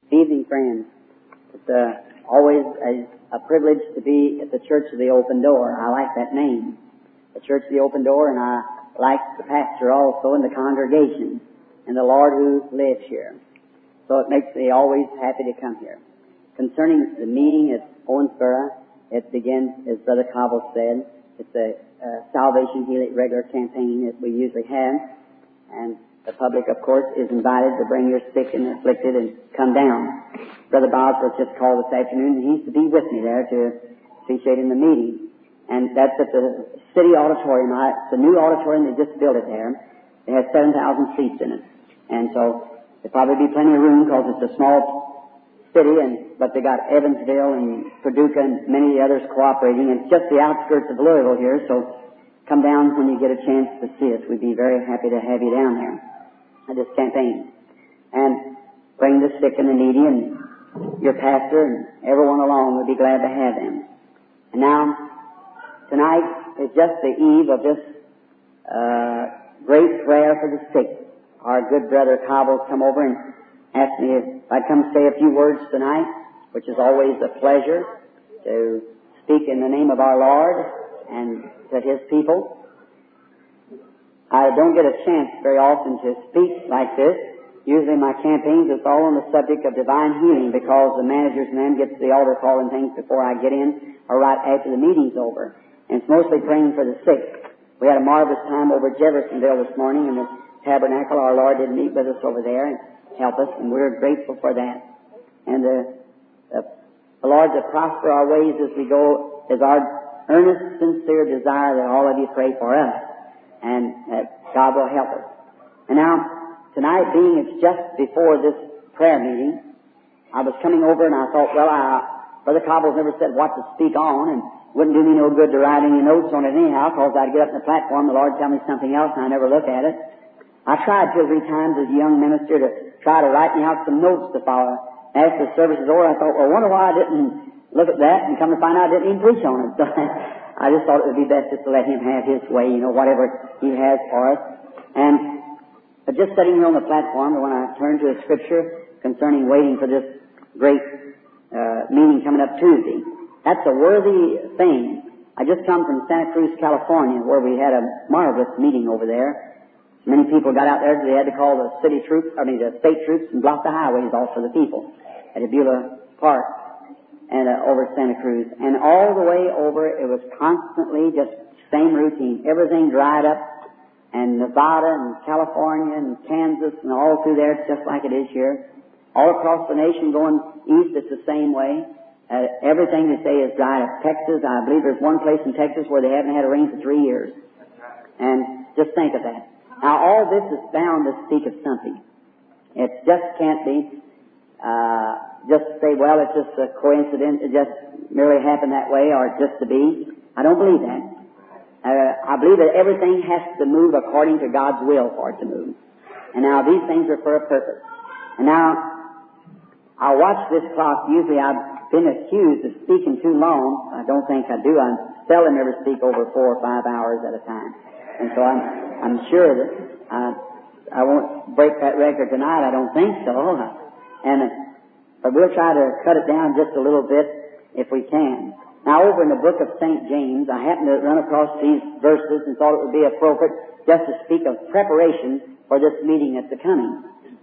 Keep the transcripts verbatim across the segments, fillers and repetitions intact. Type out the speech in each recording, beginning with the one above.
Evening, friends. It's uh, always a, a privilege to be at the Church of the Open Door. I like that name, the Church of the Open Door, and I like the pastor also and the congregation and the Lord who lives here. So it makes me always happy to come here. Concerning the meeting at Owensboro, it begins, as Brother Cobble said, it's a uh, Salvation Healing regular campaign that we usually have, and the public, of course, is invited to bring your sick and afflicted and come down. Brother Bosworth just called this afternoon, and he's to be with me there to appreciate in the meeting. And that's at the city auditorium. It's a new auditorium. They just built it there. It has seven thousand seats in it. And so there'll probably be plenty of room because it's a small city, and but they got Evansville and Paducah and many of the others cooperating. And it's just the outskirts of Louisville here, so come down when you get a chance to see us. We'd be very happy to have you down there at this campaign. And bring the sick and the needy and your pastor and everyone along. We'd be glad to have them. And now, tonight is just the eve of this uh, great prayer for the sick. Our good brother Cobble come over and asked me if I'd come say a few words tonight, which is always a pleasure to speak in the name of our Lord and to His people. I don't get a chance very often to speak like this. Usually my campaigns, it's all on the subject of divine healing because the managers and them get to the altar call and things before I get in or right after the meeting's over. And it's mostly praying for the sick. We had a marvelous time over at Jeffersonville this morning in the tabernacle. Our Lord did meet with us over there and help us, and we're grateful for that. And the, the, the Lord to prosper our ways as we go is our earnest, sincere desire that all of you pray for us, and that God will help us. And now, tonight being it's just before this prayer meeting, I was coming over and I thought, well, I, Brother Cobble's never said what to speak on, and wouldn't do me no good to write any notes on it anyhow, because I'd get up on the platform, the Lord tell me something else, and I never look at it. I tried two or three times as a young minister to try to write me out some notes to follow. After the service was over, I thought, well, I wonder why I didn't look at that, and come to find out I didn't even preach on it. So I just thought it would be best just to let Him have His way, you know, whatever He has for us. And but just sitting here on the platform, when I turned to a scripture concerning waiting for this great uh, meeting coming up Tuesday, that's a worthy thing. I just come from Santa Cruz, California, where we had a marvelous meeting over there. Many people got out there, they had to call the city troops, I mean the state troops, and block the highways off for the people at Beulah Park and uh, over Santa Cruz. And all the way over, it was constantly just same routine. Everything dried up, and Nevada and California and Kansas and all through there, it's just like it is here. All across the nation going east, it's the same way. Uh, everything they say is dried up. Texas, I believe there's one place in Texas where they haven't had a rain for three years. And just think of that. Now, all this is bound to speak of something. It just can't be uh, just say, well, it's just a coincidence, it just merely happened that way, or just to be. I don't believe that. Uh, I believe that everything has to move according to God's will for it to move. And now these things are for a purpose. And now, I watch this clock. Usually I've been accused of speaking too long. I don't think I do. I seldom ever speak over four or five hours at a time. And so I'm, I'm sure that uh, I won't break that record tonight. I don't think so. And uh, but we'll try to cut it down just a little bit if we can. Now, over in the book of Saint James, I happened to run across these verses and thought it would be appropriate just to speak of preparation for this meeting that's coming.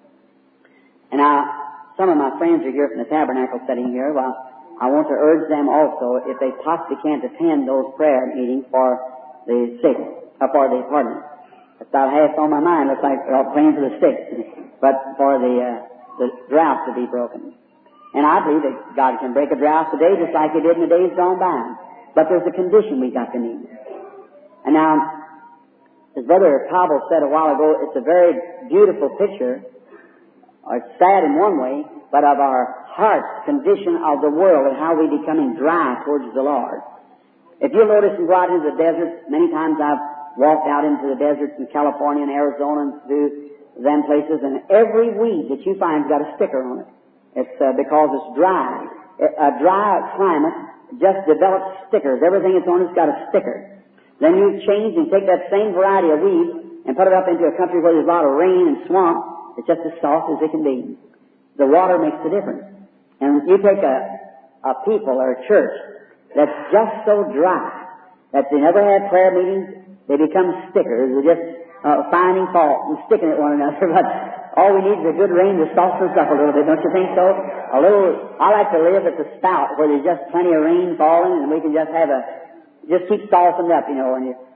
And now, some of my friends are here from the tabernacle sitting here. Well, I want to urge them also, if they possibly can't attend those prayer meetings for the sick. Uh, for the, pardon me. That's about half on my mind. Looks like they're all praying for the sick. But for the, uh, the drought to be broken. And I believe that God can break a drought today just like He did in the days gone by. But there's a condition we got to meet. And now, as Brother Cobble said a while ago, it's a very beautiful picture. Or it's sad in one way, but of our heart's condition of the world and how we're becoming dry towards the Lord. If you'll notice and go out into the desert, many times I've walked out into the deserts in California and Arizona and through them places, and every weed that you find's got a sticker on it. It's uh, because it's dry. A dry climate just develops stickers. Everything that's on it's got a sticker. Then you change and take that same variety of weed and put it up into a country where there's a lot of rain and swamp. It's just as soft as it can be. the water makes the difference. And you take a, a people or a church that's just so dry that they never have prayer meetings, they become stickers. They're just uh, finding fault and sticking at one another. But all we need is a good rain to soften us up a little bit, don't you think so? A little. I like to live at the spout where there's just plenty of rain falling, and we can just have a just keep softened up, you know. And you,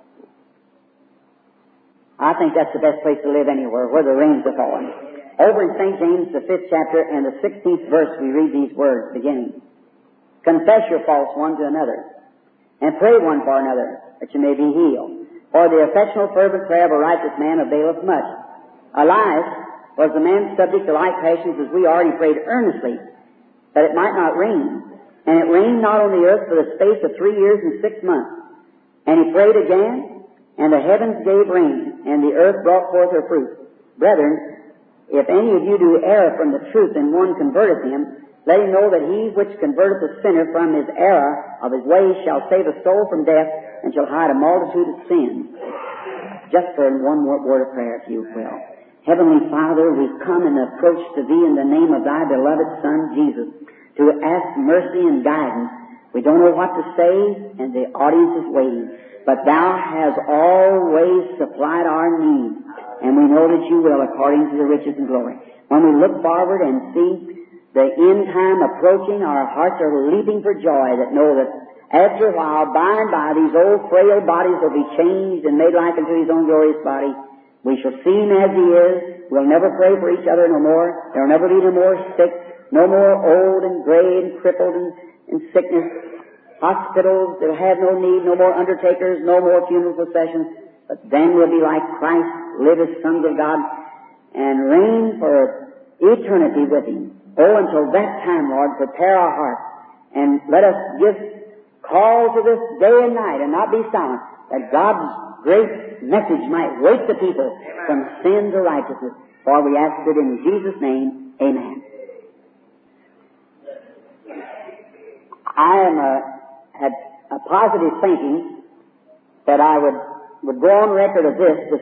I think that's the best place to live anywhere, where the rains are falling. Over in Saint James, the fifth chapter and the sixteenth verse, we read these words beginning. Confess your faults one to another, and pray one for another, that you may be healed. For the affectionate fervent prayer of a righteous man availeth much. Elias was the man subject to like passions as we are, and he prayed earnestly that it might not rain. And it rained not on the earth for the space of three years and six months. And he prayed again, and the heavens gave rain, and the earth brought forth her fruit. Brethren, if any of you do err from the truth, and one converteth him, let him know that he which converteth a sinner from his error of his ways shall save a soul from death, and shall hide a multitude of sins. Just for one more word of prayer, if you will. Heavenly Father, we come and approach to Thee in the name of Thy beloved Son, Jesus, to ask mercy and guidance. We don't know what to say, and the audience is waiting. But Thou hast always supplied our needs, and we know that You will according to the riches and glory. When we look forward and see the end time approaching, our hearts are leaping for joy that know that after a while, by and by, these old frail bodies will be changed and made like unto His own glorious body. We shall see Him as He is. We'll never pray for each other no more. There will never be no more sick, no more old and gray and crippled and in sickness. Hospitals that have no need, no more undertakers, no more funeral processions. But then we'll be like Christ, live as sons of God, and reign for eternity with Him. Oh, until that time, Lord, prepare our hearts and let us give call to this day and night and not be silent, that God's great message might wake the people from sin to righteousness. For we ask it in Jesus' name. Amen. I am a, had a positive thinking that I would, would go on record of this. this.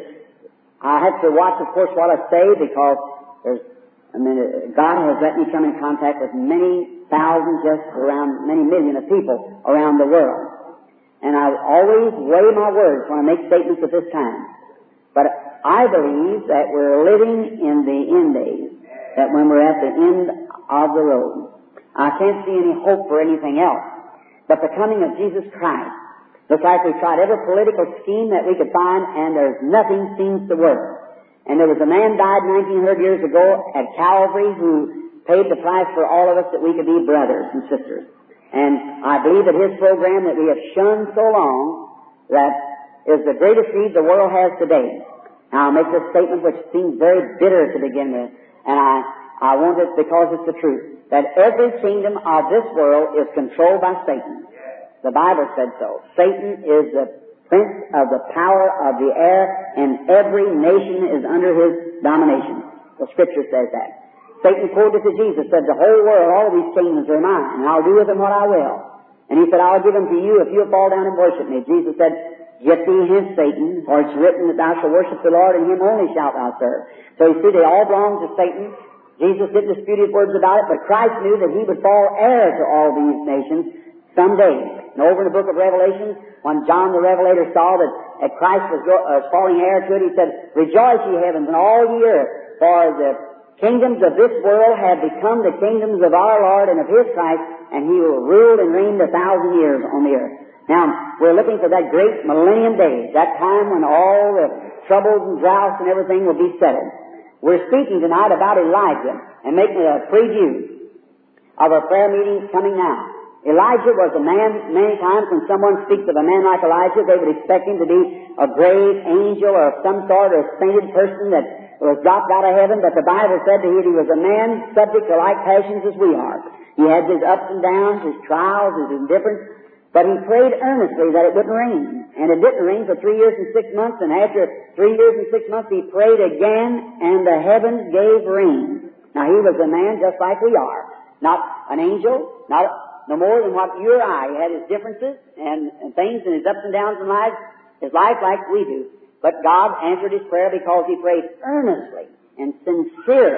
I have to watch, of course, what I say, because there's, I mean, God has let me come in contact with many thousands, just around many million of people around the world. And I always weigh my words when I make statements at this time. But I believe that we're living in the end days, that when we're at the end of the road. I can't see any hope for anything else but the coming of Jesus Christ. Looks like we've tried every political scheme that we could find, and there's nothing seems to work. And there was a man died nineteen hundred years ago at Calvary who paid the price for all of us that we could be brothers and sisters. And I believe that his program that we have shunned so long, that is the greatest need the world has today. Now I'll make this statement which seems very bitter to begin with, and I, I want it because it's the truth, that every kingdom of this world is controlled by Satan. The Bible said so. Satan is the prince of the power of the air, and every nation is under his domination. The Scripture says that. Satan quoted to Jesus, said, the whole world, all of these kingdoms are mine, and I'll do with them what I will. And he said, I'll give them to you if you'll fall down and worship me. Jesus said, get thee hence, Satan, for it's written that thou shalt worship the Lord, and him only shalt thou serve. So you see, they all belong to Satan. Jesus didn't dispute his words about it, but Christ knew that he would fall heir to all these nations someday. And over in the book of Revelation, when John the Revelator saw that, that Christ was go, uh, falling heir to it, he said, rejoice, ye heavens, and all ye earth, for the kingdoms of this world have become the kingdoms of our Lord and of His Christ, and He will rule and reign a thousand years on the earth. Now, we're looking for that great millennium day, that time when all the troubles and droughts and everything will be settled. We're speaking tonight about Elijah and making a preview of our prayer meeting coming now. Elijah was a man, many times when someone speaks of a man like Elijah, they would expect him to be a great angel or of some sort, or a sainted person that was dropped out of heaven. But the Bible said that he was a man subject to like passions as we are. He had his ups and downs, his trials, his indifference, but he prayed earnestly that it wouldn't rain. And it didn't rain for three years and six months, and after three years and six months he prayed again, and the heavens gave rain. Now he was a man just like we are. Not an angel, not no more than what you or I. He had his differences and, and things and his ups and downs in life, his life like we do. But God answered his prayer because he prayed earnestly and sincerely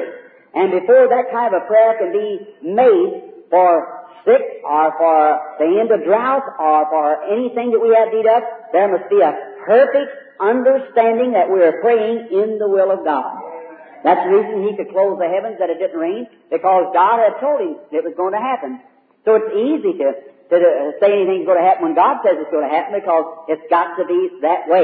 And before that kind of a prayer can be made for sick or for the end of drought or for anything that we have need of, there must be a perfect understanding that we are praying in the will of God. That's the reason He could close the heavens that it didn't rain, because God had told Him it was going to happen. So it's easy to, to say anything's going to happen when God says it's going to happen, because it's got to be that way.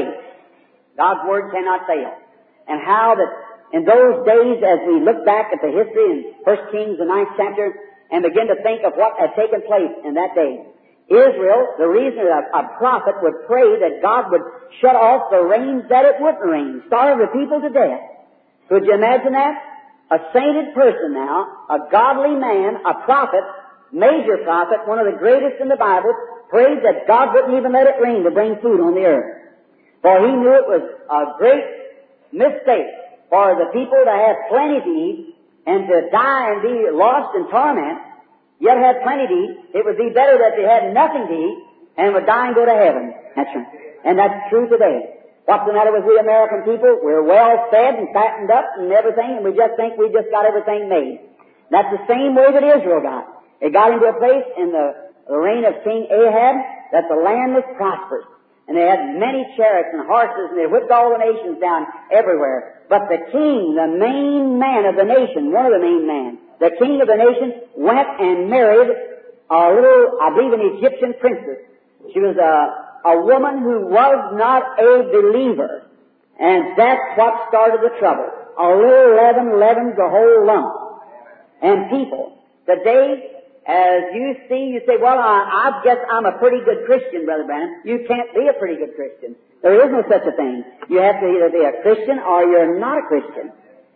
God's Word cannot fail. And how that in those days, as we look back at the history in First Kings, the ninth chapter, and begin to think of what had taken place in that day, Israel, the reason that a, a prophet would pray that God would shut off the rains that it wouldn't rain, starve the people to death. Could you imagine that? A sainted person now, a godly man, a prophet, major prophet, one of the greatest in the Bible, prayed that God wouldn't even let it rain to bring food on the earth. For he knew it was a great mistake for the people to have plenty to eat and to die and be lost in torment, yet have plenty to eat. It would be better that they had nothing to eat and would die and go to heaven. That's right. And that's true today. What's the matter with we American people? We're well fed and fattened up and everything, and we just think we just got everything made. That's the same way that Israel got. It got into a place in the, the reign of King Ahab that the land was prosperous. And they had many chariots and horses, and they whipped all the nations down everywhere. But the king, the main man of the nation, one of the main men, the king of the nation, went and married a little, I believe, an Egyptian princess. She was a, a woman who was not a believer. And that's what started the trouble. A little leaven leavens the whole lump. And people, today, as you see, you say, well, I, I guess I'm a pretty good Christian, Brother Branham. You can't be a pretty good Christian. There is no such a thing. You have to either be a Christian or you're not a Christian.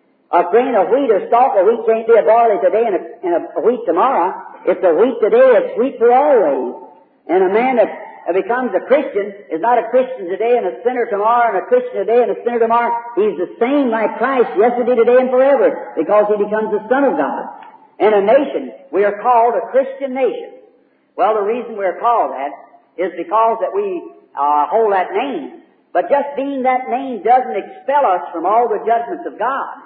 A grain of wheat or stalk of wheat can't be a barley today and a, and a wheat tomorrow. If the wheat today, it's wheat for always. And a man that becomes a Christian is not a Christian today and a sinner tomorrow, and a Christian today and a sinner tomorrow. He's the same like Christ yesterday, today, and forever, because he becomes the Son of God. In a nation, we are called a Christian nation. Well, the reason we are called that is because that we uh, hold that name. But just being that name doesn't expel us from all the judgments of God.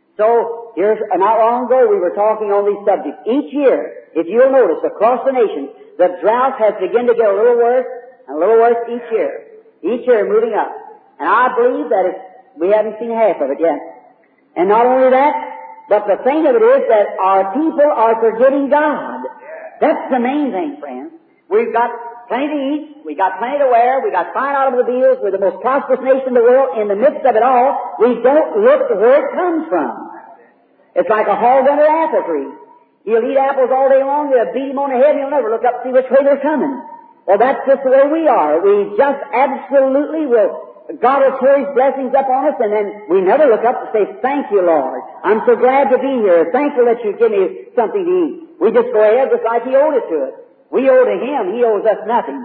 So, here's, not long ago we were talking on these subjects. Each year, if you'll notice, across the nation, the drought has begun to get a little worse and a little worse each year. Each year moving up. And I believe that it's, we haven't seen half of it yet. And not only that, but the thing of it is that our people are forgetting God. That's the main thing, friends. We've got plenty to eat, we got plenty to wear, we got fine automobiles, we're the most prosperous nation in the world. In the midst of it all, we don't look to where it comes from. It's like a hog under an apple tree. He'll eat apples all day long, they'll beat him on the head, and he'll never look up to see which way they're coming. Well, that's just the way we are. We just absolutely will. God will pour His blessings up on us, and then we never look up to say, thank you, Lord. I'm so glad to be here. Thankful that you give me something to eat. We just go ahead just like He owed it to us. We owe to Him. He owes us nothing.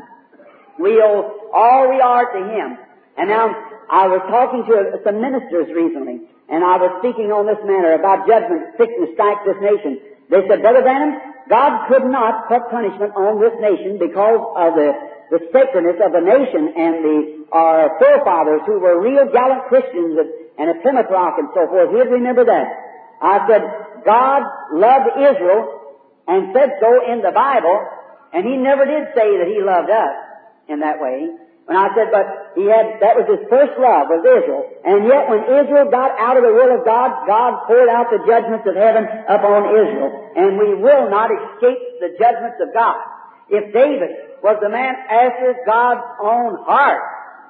We owe all we are to Him. And now, I was talking to some ministers recently, and I was speaking on this matter about judgment, sickness, strike this nation. They said, Brother Branham, God could not put punishment on this nation because of the the sacredness of the nation and the our forefathers who were real gallant Christians and at Plymouth Rock and so forth. He'd remember that. I said, God loved Israel and said so in the Bible, and He never did say that He loved us in that way. When I said, but He had, that was His first love, was Israel. And yet when Israel got out of the will of God, God poured out the judgments of heaven upon Israel. And we will not escape the judgments of God. If David was the man after God's own heart,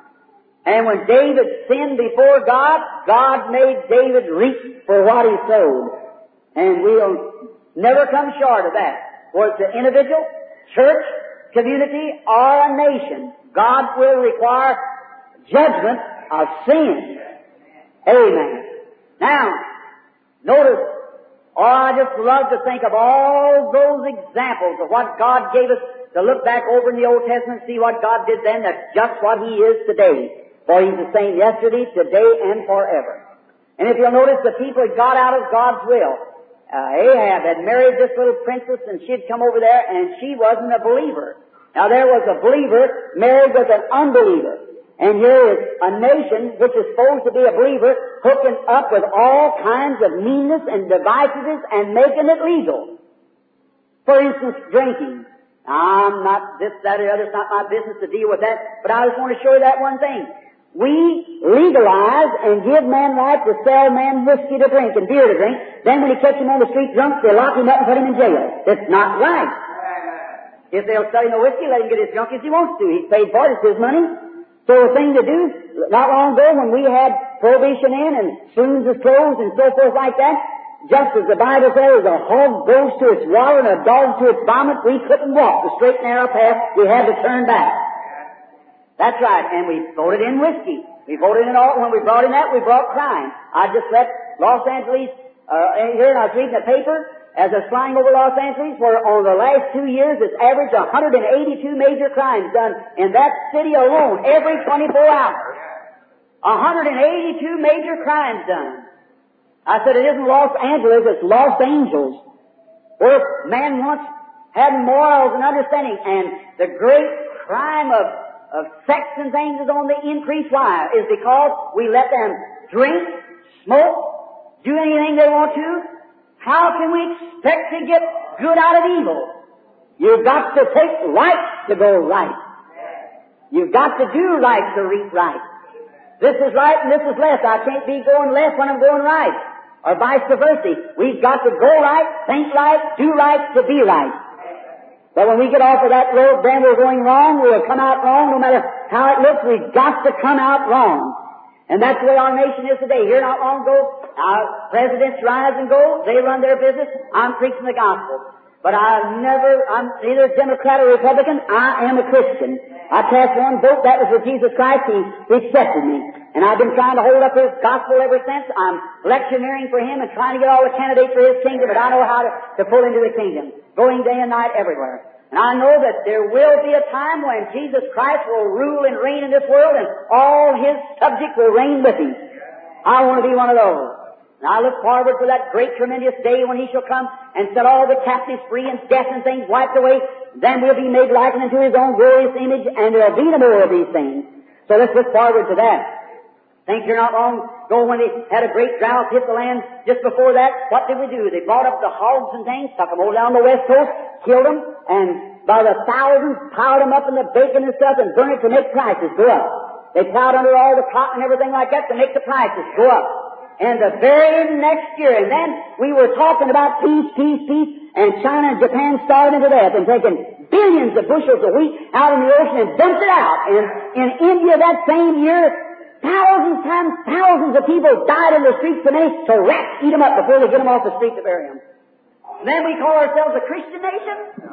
and when David sinned before God, God made David reap for what he sowed. And we'll never come short of that. Whether it's an individual, church, community, or a nation, God will require judgment of sin. Amen. Now, notice, oh, I just love to think of all those examples of what God gave us, to look back over in the Old Testament and see what God did then. That's just what He is today. For He's the same yesterday, today, and forever. And if you'll notice, the people had got out of God's will. Uh, Ahab had married this little princess, and she'd come over there, and she wasn't a believer. Now there was a believer married with an unbeliever. And here is a nation which is supposed to be a believer hooking up with all kinds of meanness and divisiveness and making it legal. For instance, drinking. I'm not this, that, or the other. It's not my business to deal with that. But I just want to show you that one thing. We legalize and give man right to sell man whiskey to drink and beer to drink. Then when he catch him on the street drunk, they lock him up and put him in jail. It's not right. If they'll sell him the whiskey, let him get as drunk as he wants to. He's paid for it. It's his money. So the thing to do, not long ago when we had prohibition in and saloons was closed and so forth like that, just as the Bible says, a hog goes to its water and a dog to its vomit, we couldn't walk the straight and narrow path. We had to turn back. That's right. And we voted in whiskey. We voted in all, when we brought in that, we brought crime. I just left Los Angeles, uh, here and I was reading the paper as I was flying over Los Angeles where on the last two years it's averaged one hundred eighty-two major crimes done in that city alone every twenty-four hours. one hundred eighty-two major crimes done. I said it isn't Los Angeles, it's Los Angeles, where man once had morals and understanding, and the great crime of, of sex and things is on the increase. Why? Is because we let them drink, smoke, do anything they want to. How can we expect to get good out of evil? You've got to take right to go right. You've got to do right to reap right. This is right and this is left. I can't be going left when I'm going right. Or vice versa. We've got to go right, think right, do right to be right. But when we get off of that road, then we're going wrong. We'll come out wrong. No matter how it looks, we've got to come out wrong. And that's the way our nation is today. Here not long ago, our presidents rise and go. They run their business. I'm preaching the gospel. But I never, I'm neither Democrat or Republican. I am a Christian. I cast one vote. That was for Jesus Christ. He accepted me. And I've been trying to hold up His gospel ever since. I'm lectioneering for Him and trying to get all the candidates for His kingdom. But I know how to, to pull into the kingdom. Going day and night everywhere. And I know that there will be a time when Jesus Christ will rule and reign in this world and all His subjects will reign with Him. I want to be one of those. And I look forward to that great tremendous day when He shall come and set all the captives free and death and things wiped away. Then we'll be made like unto His own glorious image and there will be no more of these things. So let's look forward to that. Think here not long ago when they had a great drought hit the land. Just before that, what did we do? They brought up the hogs and things, took them all down the west coast, killed them, and by the thousands piled them up in the bacon and stuff and burned it to make prices go up. They plowed under all the cotton and everything like that to make the prices go up. And the very next year, and then we were talking about peace, peace, peace, and China and Japan starving to death and taking billions of bushels of wheat out in the ocean and dumped it out. And in India that same year, thousands times thousands of people died in the streets and so rats eat them up before they get them off the street to bury them. And then we call ourselves a Christian nation?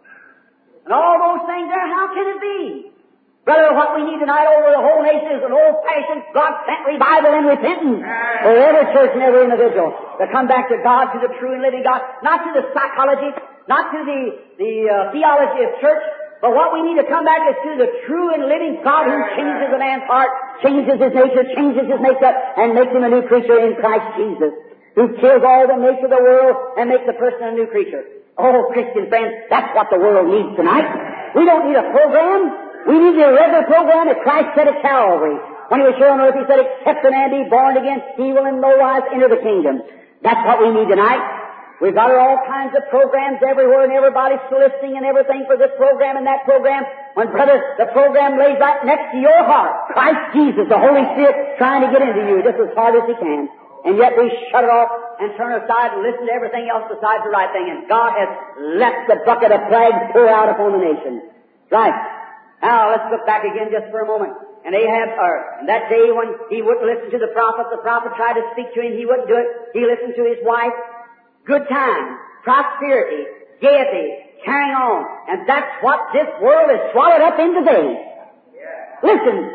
And all those things there, how can it be? Brother, what we need tonight over the whole nation is an old-fashioned, God-sent revival and repentance for every church and every individual to come back to God, to the true and living God, not to the psychology, not to the, the uh, theology of church, but what we need to come back is to the true and living God who changes a man's heart, changes his nature, changes his makeup, and makes him a new creature in Christ Jesus, who kills all the nature of the world and makes the person a new creature. Oh, Christian friends, that's what the world needs tonight. We don't need a program. We need the regular program that Christ said at Calvary. When He was here on earth, He said, except a man be born again, he will in no wise enter the kingdom. That's what we need tonight. We've got all kinds of programs everywhere, and everybody's soliciting and everything for this program and that program. When, brother, the program lays right next to your heart, Christ Jesus, the Holy Spirit, trying to get into you just as hard as He can. And yet we shut it off and turn aside and listen to everything else besides the right thing. And God has let the bucket of plagues pour out upon the nation. Right. Now, let's look back again just for a moment. And Ahab, or that day when he wouldn't listen to the prophet, the prophet tried to speak to him, he wouldn't do it. He listened to his wife. Good time, prosperity, gaiety, carrying on. And that's what this world is swallowed up in today. Yeah. Listen,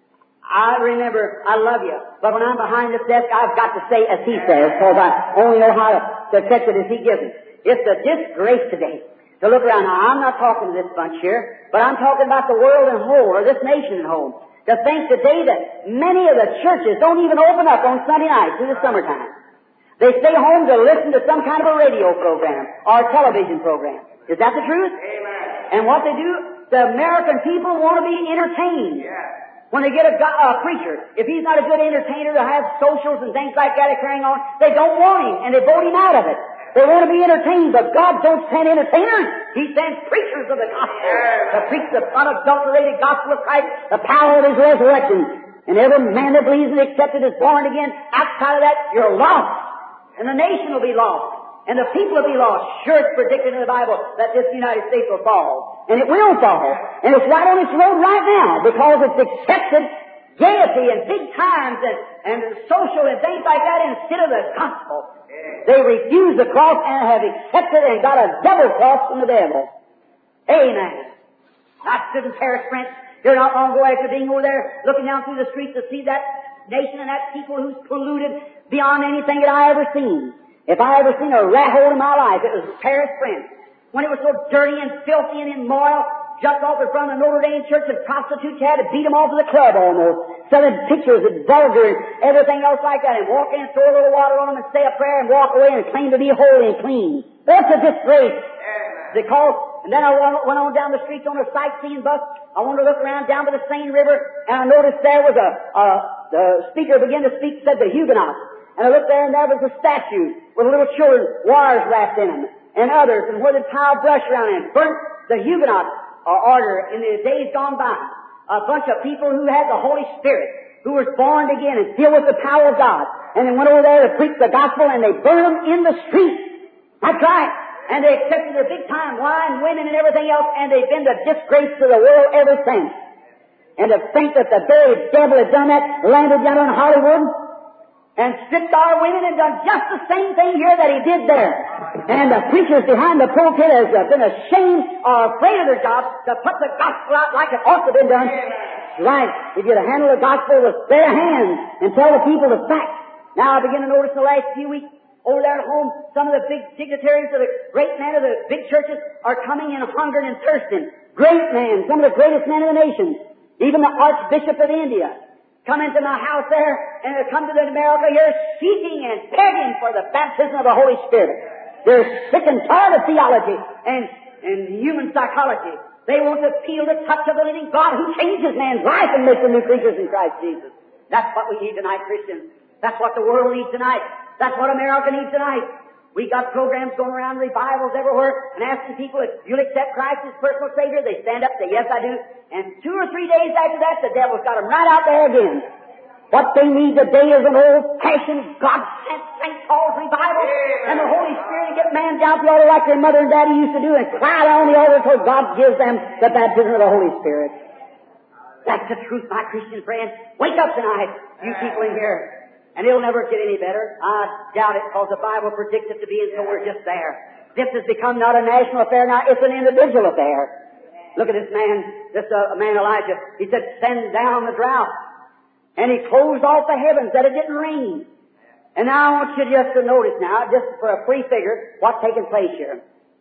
I remember, I love you, but when I'm behind this desk, I've got to say as he says, because I only know how to, to catch it as he gives it. It's a disgrace today to look around. Now, I'm not talking to this bunch here, but I'm talking about the world in whole, or this nation in whole. To think today that many of the churches don't even open up on Sunday night through the summertime. They stay home to listen to some kind of a radio program or a television program. Is that the truth? Amen. And what they do, the American people want to be entertained. Yeah. When they get a, a preacher, if he's not a good entertainer to have socials and things like that carrying on, they don't want him, and they vote him out of it. They want to be entertained, but God don't send entertainers. He sends preachers of the gospel to preach the unadulterated gospel of Christ, the power of His resurrection. And every man that believes and accepts it is born again. Outside of that, you're lost. And the nation will be lost. And the people will be lost. Sure, it's predicted in the Bible that this United States will fall. And it will fall. And it's right on its road right now because it's accepted gaiety and big times and, and social and things like that instead of the gospel. They refuse the cross and have accepted and got a double cross from the devil. Amen. I stood in Paris, France, here not long ago after being over there, looking down through the streets to see that nation and that people who's polluted beyond anything that I ever seen. If I ever seen a rat hole in my life, it was Paris, France. When it was so dirty and filthy and immoral, just off in front of the Notre Dame church, and prostitutes had to beat them off to the club almost, selling pictures and vulgar and everything else like that, and walk in and throw a little water on them and say a prayer and walk away and claim to be holy and clean. That's a disgrace. Because, and then I went on down the streets on a sightseeing bus. I wanted to look around down by the Seine River, and I noticed there was a, a the speaker began to speak, said the Huguenots. And I looked there, and there was a statue with little children, wires wrapped in them, and others, and where they piled brush around it, burnt the Huguenot uh, order in the days gone by. A bunch of people who had the Holy Spirit, who was born again and filled with the power of God. And they went over there to preach the gospel, and they burned them in the street. That's right. And they accepted their big time wine, women, and everything else, and they've been the disgrace to the world ever since. And to think that the very devil had done that, landed down in Hollywood, and stripped our women and done just the same thing here that he did there. And the preachers behind the pulpit has been ashamed or afraid of their job to put the gospel out like it ought to have been done. Right. If you'd handle the gospel with bare hands and tell the people the facts. Now I begin to notice the last few weeks over there at home, some of the big dignitaries of the great men of the big churches are coming in hungering and thirsting. Great men, some of the greatest men of the nation. Even the Archbishop of India. Come into my house there, and they come to America here seeking and begging for the baptism of the Holy Spirit. They're sick and tired of theology and, and human psychology. They want to feel the touch of the living God who changes man's life and makes them new creatures in Christ Jesus. That's what we need tonight, Christians. That's what the world needs tonight. That's what America needs tonight. We got programs going around, revivals everywhere, and asking people if you'll accept Christ as personal Savior. They stand up and say, yes, I do. And two or three days after that, the devil's got them right out there again. What they need today is an old-fashioned, God-sent Saint Paul's revival, and the Holy Spirit to get man down the altar like their mother and daddy used to do and cry down on the altar until God gives them the baptism of the Holy Spirit. That's the truth, my Christian friend. Wake up tonight, you people in here. And it'll never get any better. I doubt it, because the Bible predicts it to be, and so we're just there. This has become not a national affair now, it's an individual affair. Look at this man, this uh, man Elijah. He said, send down the drought. And he closed off the heavens that it didn't rain. And now I want you just to notice now, just for a free figure, what's taking place here.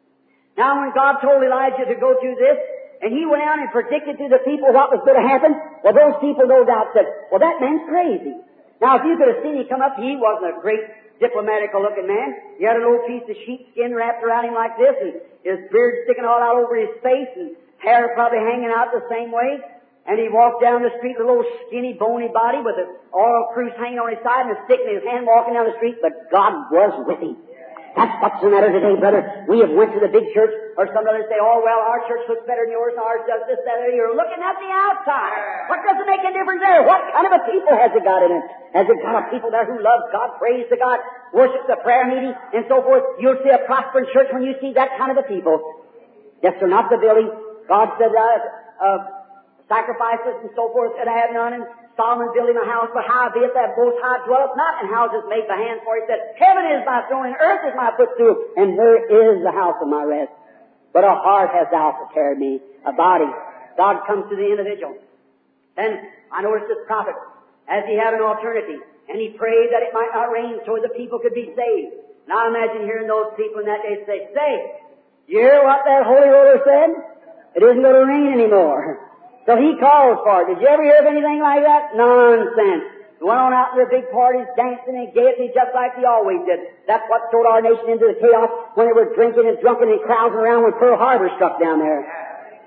Now when God told Elijah to go through this, and he went out and predicted to the people what was going to happen, well, those people no doubt said, well, that man's crazy. Now, if you could have seen him come up, he wasn't a great diplomatical-looking man. He had an old piece of sheepskin wrapped around him like this, and his beard sticking all out over his face, and hair probably hanging out the same way. And he walked down the street with a little skinny, bony body with an oil cruse hanging on his side and a stick in his hand walking down the street, but God was with him. That's what's the matter today, brother. We have went to the big church, or some others say, oh, well, our church looks better than yours, and ours does this, that, or you're looking at the outside. What does it make a difference there? What kind of a people has it got in it? Has it got a people there who loves God, prays to God, worships the prayer meeting, and so forth? You'll see a prospering church when you see that kind of a people. Yes, sir, not the building. God said, uh, uh, sacrifices and so forth, and I have none, and Solomon built him a house, but howbeit that Most High dwelleth not in houses made by hands, for he said, heaven is my throne, and earth is my footstool, and where is the house of my rest? But a heart hast thou prepared me, a body. God comes to the individual. Then I noticed this prophet, as he had an alternative, and he prayed that it might not rain so the people could be saved. Now imagine hearing those people in that day say, say, you hear what that holy roller said? It isn't going to rain anymore. So he calls for it. Did you ever hear of anything like that? Nonsense. He went on out to their big parties, dancing and gaiety just like he always did. That's what threw our nation into the chaos when they were drinking and drunken and crowding around when Pearl Harbor struck down there.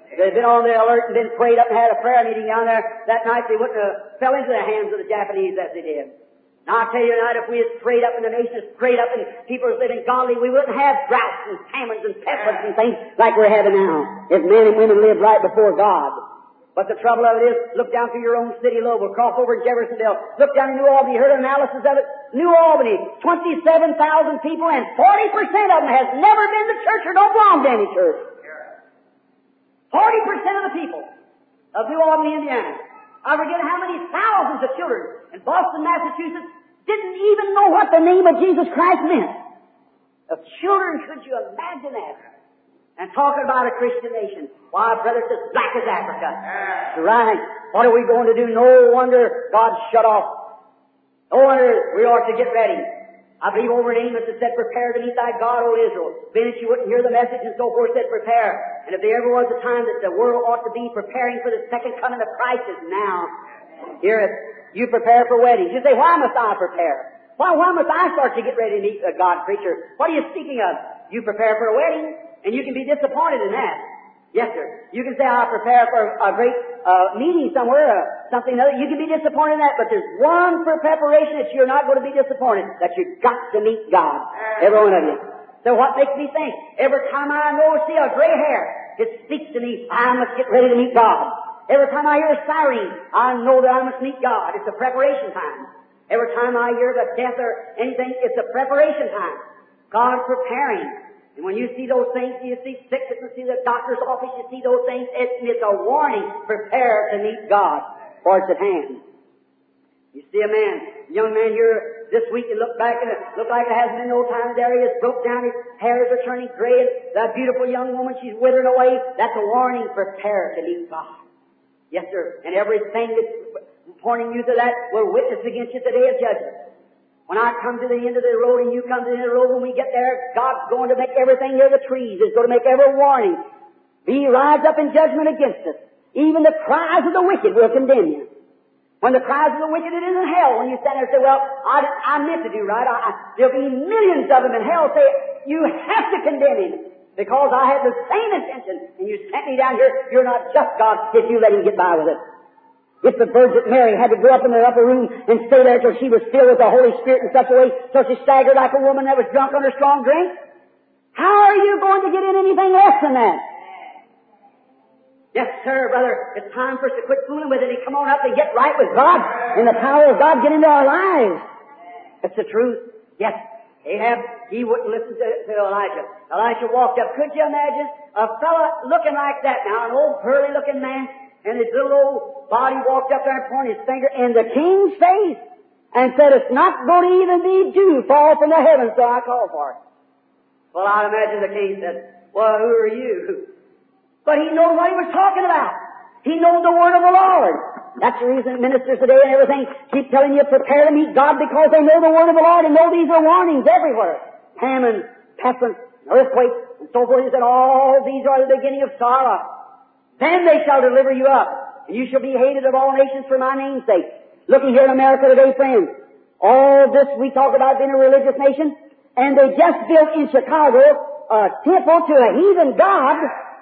They'd been on the alert and been prayed up and had a prayer meeting down there that night. They wouldn't have fell into the hands of the Japanese as they did. Now I tell you tonight, if we had prayed up and the nation is prayed up and people are living godly, we wouldn't have droughts and famines and pestilence and things like we're having now. If men and women lived right before God. But the trouble of it is, look down through your own city, Louisville, cross over to Jeffersonville, look down in New Albany, you heard an analysis of it? New Albany, twenty-seven thousand people, and forty percent of them has never been to church or don't belong to any church. forty percent of the people of New Albany, Indiana. I forget how many thousands of children in Boston, Massachusetts, didn't even know what the name of Jesus Christ meant. Of children, could you imagine that? And talking about a Christian nation. Why, brother, it's as black as Africa. That's right. What are we going to do? No wonder God shut off. No wonder we ought to get ready. I believe over in Amos it said, prepare to meet thy God, O Israel. Then you wouldn't hear the message and so forth, said prepare. And if there ever was a time that the world ought to be preparing for the second coming of Christ, is now. Hear it. You prepare for weddings. You say, why must I prepare? Why, why must I start to get ready to meet a God preacher? What are you speaking of? You prepare for a wedding, and you can be disappointed in that. Yes, sir. You can say, I prepare for a great uh, meeting somewhere, uh, something other. You can be disappointed in that, but there's one for preparation that you're not going to be disappointed, that you've got to meet God. Every one of you. So what makes me think? Every time I know see a gray hair, it speaks to me, I must get ready to meet God. Every time I hear a siren, I know that I must meet God. It's a preparation time. Every time I hear the death or anything, it's a preparation time. God preparing. And when you see those things, you see sickness and see the doctor's office, you see those things, it's, it's a warning. Prepare to meet God, for it's at hand. You see a man, a young man here this week, you look back and it looked like it hasn't been no time there. He is broke down, his hairs are turning gray, and that beautiful young woman, she's withering away. That's a warning. Prepare to meet God. Yes, sir. And everything that's pointing you to that will witness against you today of judgment. When I come to the end of the road and you come to the end of the road, when we get there, God's going to make everything near the trees. He's going to make every warning. He rise up in judgment against us. Even the cries of the wicked will condemn you. When the cries of the wicked it is in hell, when you stand there and say, well, I, I meant to do right. I, I, there'll be millions of them in hell say, you have to condemn him because I had the same intention and you sent me down here. You're not just God if you let him get by with it. If the Virgin Mary had to go up in the upper room and stay there till she was filled with the Holy Spirit in such a way till she staggered like a woman that was drunk on her strong drink, how are you going to get in anything less than that? Yes, sir, brother. It's time for us to quit fooling with it and come on up and get right with God and the power of God get into our lives. That's the truth. Yes. Ahab, he wouldn't listen to, to Elijah. Elijah walked up. Could you imagine a fella looking like that now, an old burly looking man, and his little old body walked up there and pointed his finger in the king's face and said, it's not going to even be dew fall from the heavens, so I call for it. Well, I'd imagine the king said, well, who are you? But he knew what he was talking about. He knew the word of the Lord. That's the reason ministers today and everything keep telling you prepare to meet God because they know the word of the Lord and know these are warnings everywhere. Famine, pestilence, earthquakes, and so forth. He said, all these are the beginning of sorrow. Then they shall deliver you up, and you shall be hated of all nations for my name's sake. Looking here in America today, friends, all this we talk about being a religious nation, and they just built in Chicago a temple to a heathen god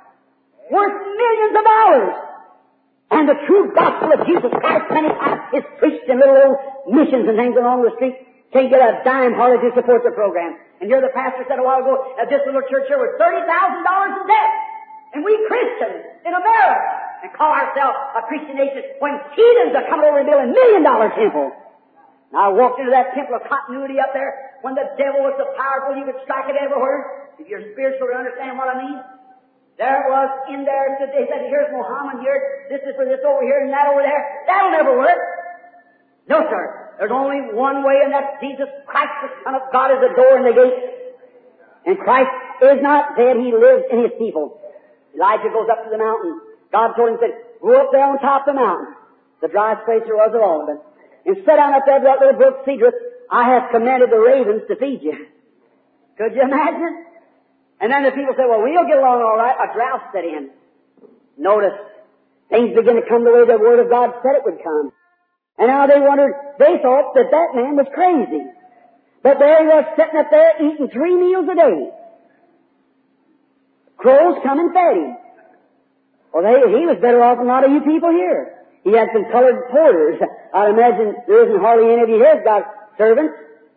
worth millions of dollars. And the true gospel of Jesus Christ many times is preached in little old missions and things along the street. Can't get a dime hardly to support the program. And here the pastor said a while ago, at this little church here was thirty thousand dollars in debt. And we Christians in America and call ourselves a Christian nation when heathens are coming over and building million dollar temples. Now I walked into that temple of continuity up there when the devil was so powerful you could strike it everywhere. If you're spiritual to understand what I mean. There was in there, they said, here's Muhammad here, this is for this over here and that over there. That'll never work. No, sir. There's only one way, and that's Jesus Christ, the Son of God, is the door and the gate. And Christ is not dead, he lives in his people. Elijah goes up to the mountain. God told him, said, go up there on top of the mountain, the driest place there was of all of it, and sit down up there by that little brook Cedrus. I have commanded the ravens to feed you. Could you imagine? And then the people say, well, we'll get along all right. A drought set in. Notice, things begin to come the way the Word of God said it would come. And now they wondered, they thought that that man was crazy. But there he was sitting up there eating three meals a day. Crows come and fed him. Well, they, he was better off than a lot of you people here. He had some colored porters. I imagine there isn't hardly any of you here got servants.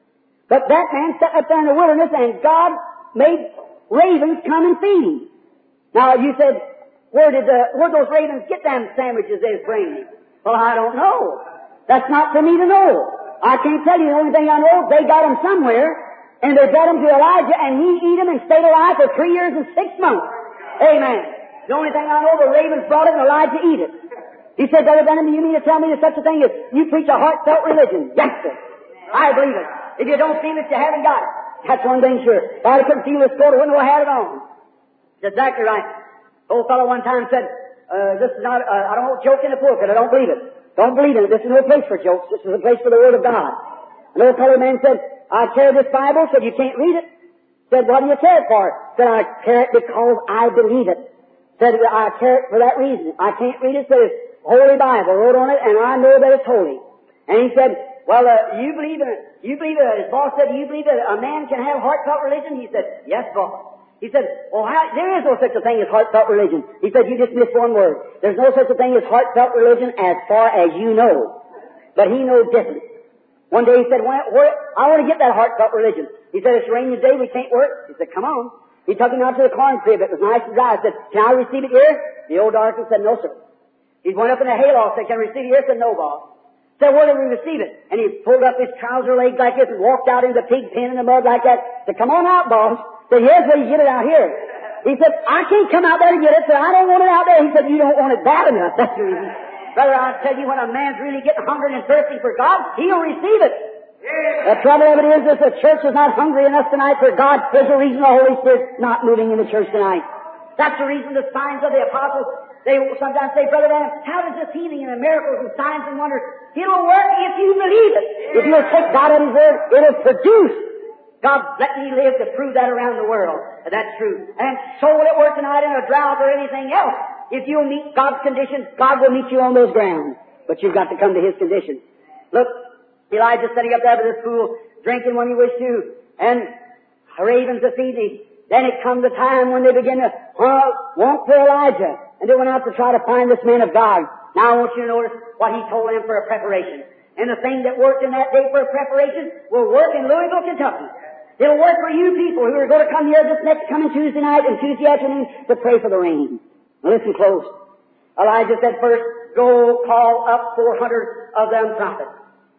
But that man sat up there in the wilderness and God made ravens come and feed him. Now you said, where did the, where'd those ravens get them sandwiches they was bringing? Well, I don't know. That's not for me to know. I can't tell you. The only thing I know is they got them somewhere, and they brought them to Elijah, and he ate them and stayed alive for three years and six months. Amen. The only thing I know, the ravens brought it and Elijah ate it. He said, Brother Benham, you mean to tell me there's such a thing as you preach a heartfelt religion? Yes, sir. I believe it. If you don't feel it, you haven't got it. That's one thing sure. If I couldn't feel this coat, I wouldn't have had it on. That's exactly right. Old fellow one time said, uh, this is not, uh, I don't want joke in the pulpit. I don't believe it. Don't believe in it. This is no place for jokes. This is a place for the Word of God. An old colored man said, I carry this Bible, said you can't read it. Said, what do you carry it for? Said, I carry it because I believe it. Said, I carry it for that reason. I can't read it. Said, it's Holy Bible wrote on it, and I know that it's holy. And he said, well, uh, you believe in it. You believe it. His boss said, do you believe that a man can have heartfelt religion? He said, yes, boss. He said, well, how, there is no such a thing as heartfelt religion. He said, you just missed one word. There's no such a thing as heartfelt religion as far as you know. But he knows different. One day he said, well, where, I want to get that heartfelt religion. He said, it's raining today, we can't work. He said, come on. He took him out to the corn crib. It was nice and dry. He said, can I receive it here? The old darky said, no, sir. He went up in the hayloft and said, can I receive it here? He said, no, boss. Said, where did we receive it? And he pulled up his trouser legs like this and walked out into the pig pen in the mud like that. Said, come on out, boss. Said, here's where you get it out here. He said, I can't come out there to get it, so I don't want it out there. He said, you don't want it bad enough. That's the reason. Brother, I tell you, when a man's really getting hungry and thirsty for God, he'll receive it. The trouble of it is that the church is not hungry enough tonight for God. There's a reason the Holy Spirit's not moving in the church tonight. That's the reason the signs of the apostles, they sometimes say, Brother Branham, how does this healing and the miracles and signs and wonders? It'll work if you believe it. If you'll take God at His word, it'll produce. God, let me live to prove that around the world. That's true. And so will it work tonight in a drought or anything else. If you'll meet God's conditions, God will meet you on those grounds. But you've got to come to His conditions. Look, Elijah sitting up there by this pool, drinking when he wished to, and ravens to feed thee. Then it comes a time when they begin to uh, want for Elijah. And they went out to try to find this man of God. Now I want you to notice what he told them for a preparation. And the thing that worked in that day for a preparation will work in Louisville, Kentucky. It'll work for you people who are going to come here this next coming Tuesday night and Tuesday afternoon to pray for the rain. Now listen close. Elijah said first, go call up four hundred of them prophets.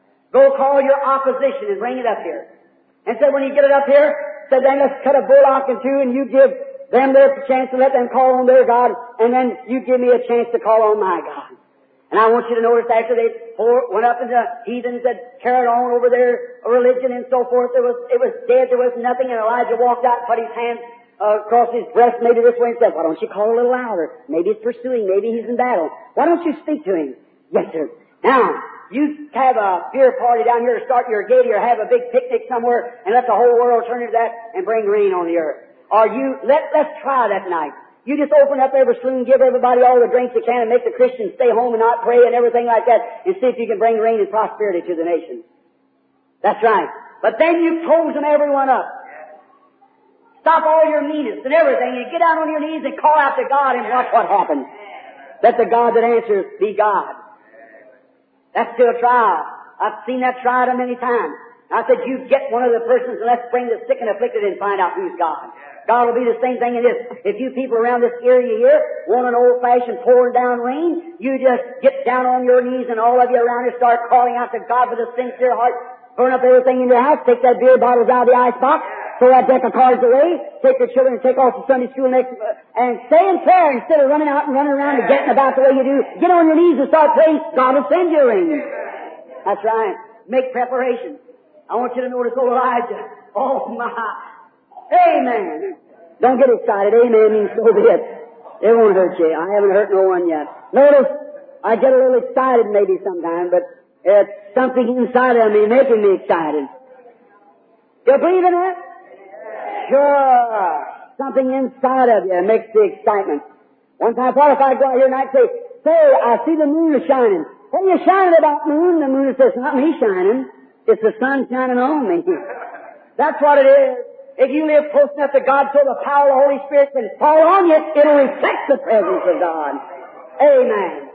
Go call your opposition and bring it up here. And said when you get it up here, said then let's cut a bullock in two and you give them their chance to let them call on their God, and then you give me a chance to call on my God. And I want you to notice after they went up into heathens that carried on over their religion and so forth, it was, it was dead, there was nothing, and Elijah walked out and put his hand uh, across his breast, maybe this way, and said, why don't you call a little louder? Maybe he's pursuing, maybe he's in battle. Why don't you speak to him? Yes, sir. Now, you have a beer party down here to start your gate or have a big picnic somewhere and let the whole world turn into that and bring rain on the earth. Or you, let, let's try that tonight. You just open up every saloon, give everybody all the drinks you can, and make the Christians stay home and not pray and everything like that, and see if you can bring rain and prosperity to the nation. That's right. But then you close them everyone up. Stop all your meanness and everything, and get down on your knees and call out to God and watch what happens. Let the God that answers be God. That's still a trial. I've seen that tried many times. I said, you get one of the persons and let's bring the sick and afflicted and find out who's God. God will be the same thing in this. If you people around this area here want an old-fashioned pouring down rain, you just get down on your knees and all of you around here start calling out to God with a sincere heart. Burn up everything in your house. Take that beer bottles out of the icebox. Throw that deck of cards away. Take your children and take off to Sunday school next, uh, and stay in prayer instead of running out and running around and getting about the way you do. Get on your knees and start praying. God will send you rain. That's right. Make preparation. I want you to notice old Elijah. Oh my. Amen. Don't get excited. Amen means so be it. It won't hurt you. I haven't hurt no one yet. Notice, I get a little excited maybe sometime, but it's something inside of me making me excited. You believe in that? Sure. Something inside of you makes the excitement. One time I thought if I go out here and I'd say, say, I see the moon is shining. What are you shining about, moon? The moon says, not me shining. It's the sun shining on me. That's what it is. if you live close enough to God so the power of the Holy Spirit can fall on you, it'll reflect the presence of God. Amen.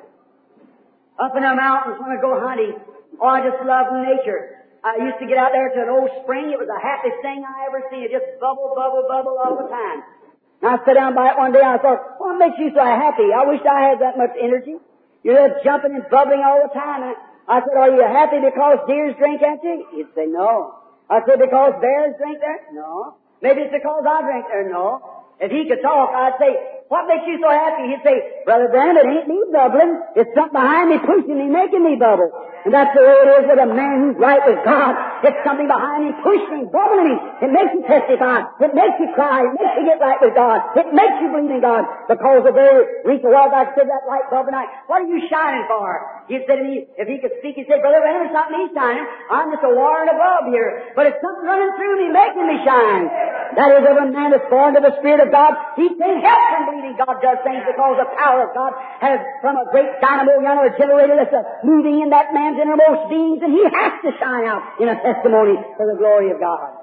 Up in the mountains when I go hunting, oh, I just love nature. I used to get out there to an old spring. It was the happiest thing I ever seen. It just bubble, bubble, bubble all the time. And I sat down by it one day and I thought, what makes you so happy? I wish I had that much energy. You're there jumping and bubbling all the time. And I said, are you happy because deers drink at you? He'd say, no. I said, because bears drink there? No. Maybe it's because I drink there? No. If he could talk, I'd say, what makes you so happy? He'd say, Brother Branham, it ain't me bubbling. It's something behind me pushing me, making me bubble. And that's the way it is with a man who's right with God. It's something behind him, pushing him, bubbling him. It makes you testify. It makes you cry. It makes you get right with God. It makes you believe in God. Because the very recent while back said that light bulb tonight, what are you shining for? He said to me, if he could speak, he'd say, Brother Branham, it's not me shining. I'm just a wire and a bulb here. But it's something running through me, making me shine. That is, every man that's born to the Spirit of God, he can't help from believing God does things because the power of God has, from a great dynamo, you know, a generator that's uh, moving in that man's innermost beings, and he has to shine out in a testimony for the glory of God.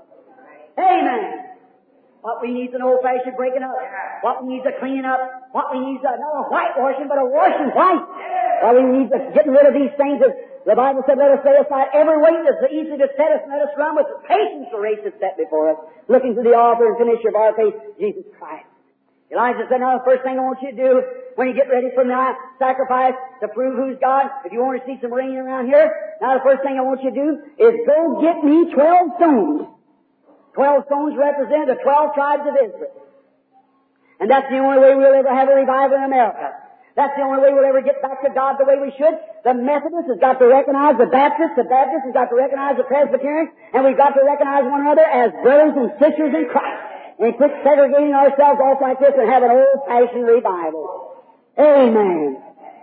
Amen. What we need is an old-fashioned breaking up. What we need is a cleaning up. What we need is a, not a whitewashing, but a washing white. What we need is getting rid of these things. Is, the Bible said, let us lay aside every weight that's so easy to set us, and let us run with patience the race that's set before us, looking to the author and finisher of our faith, Jesus Christ. Elijah said, now the first thing I want you to do when you get ready for my sacrifice to prove who's God, if you want to see some rain around here, now the first thing I want you to do is go get me twelve stones. Twelve stones represent the twelve tribes of Israel. And that's the only way we'll ever have a revival in America. That's the only way we'll ever get back to God the way we should. The Methodists has got to recognize the Baptists, the Baptists has got to recognize the Presbyterians, and we've got to recognize one another as brothers and sisters in Christ. And quit segregating ourselves off like this and have an old-fashioned revival. Amen.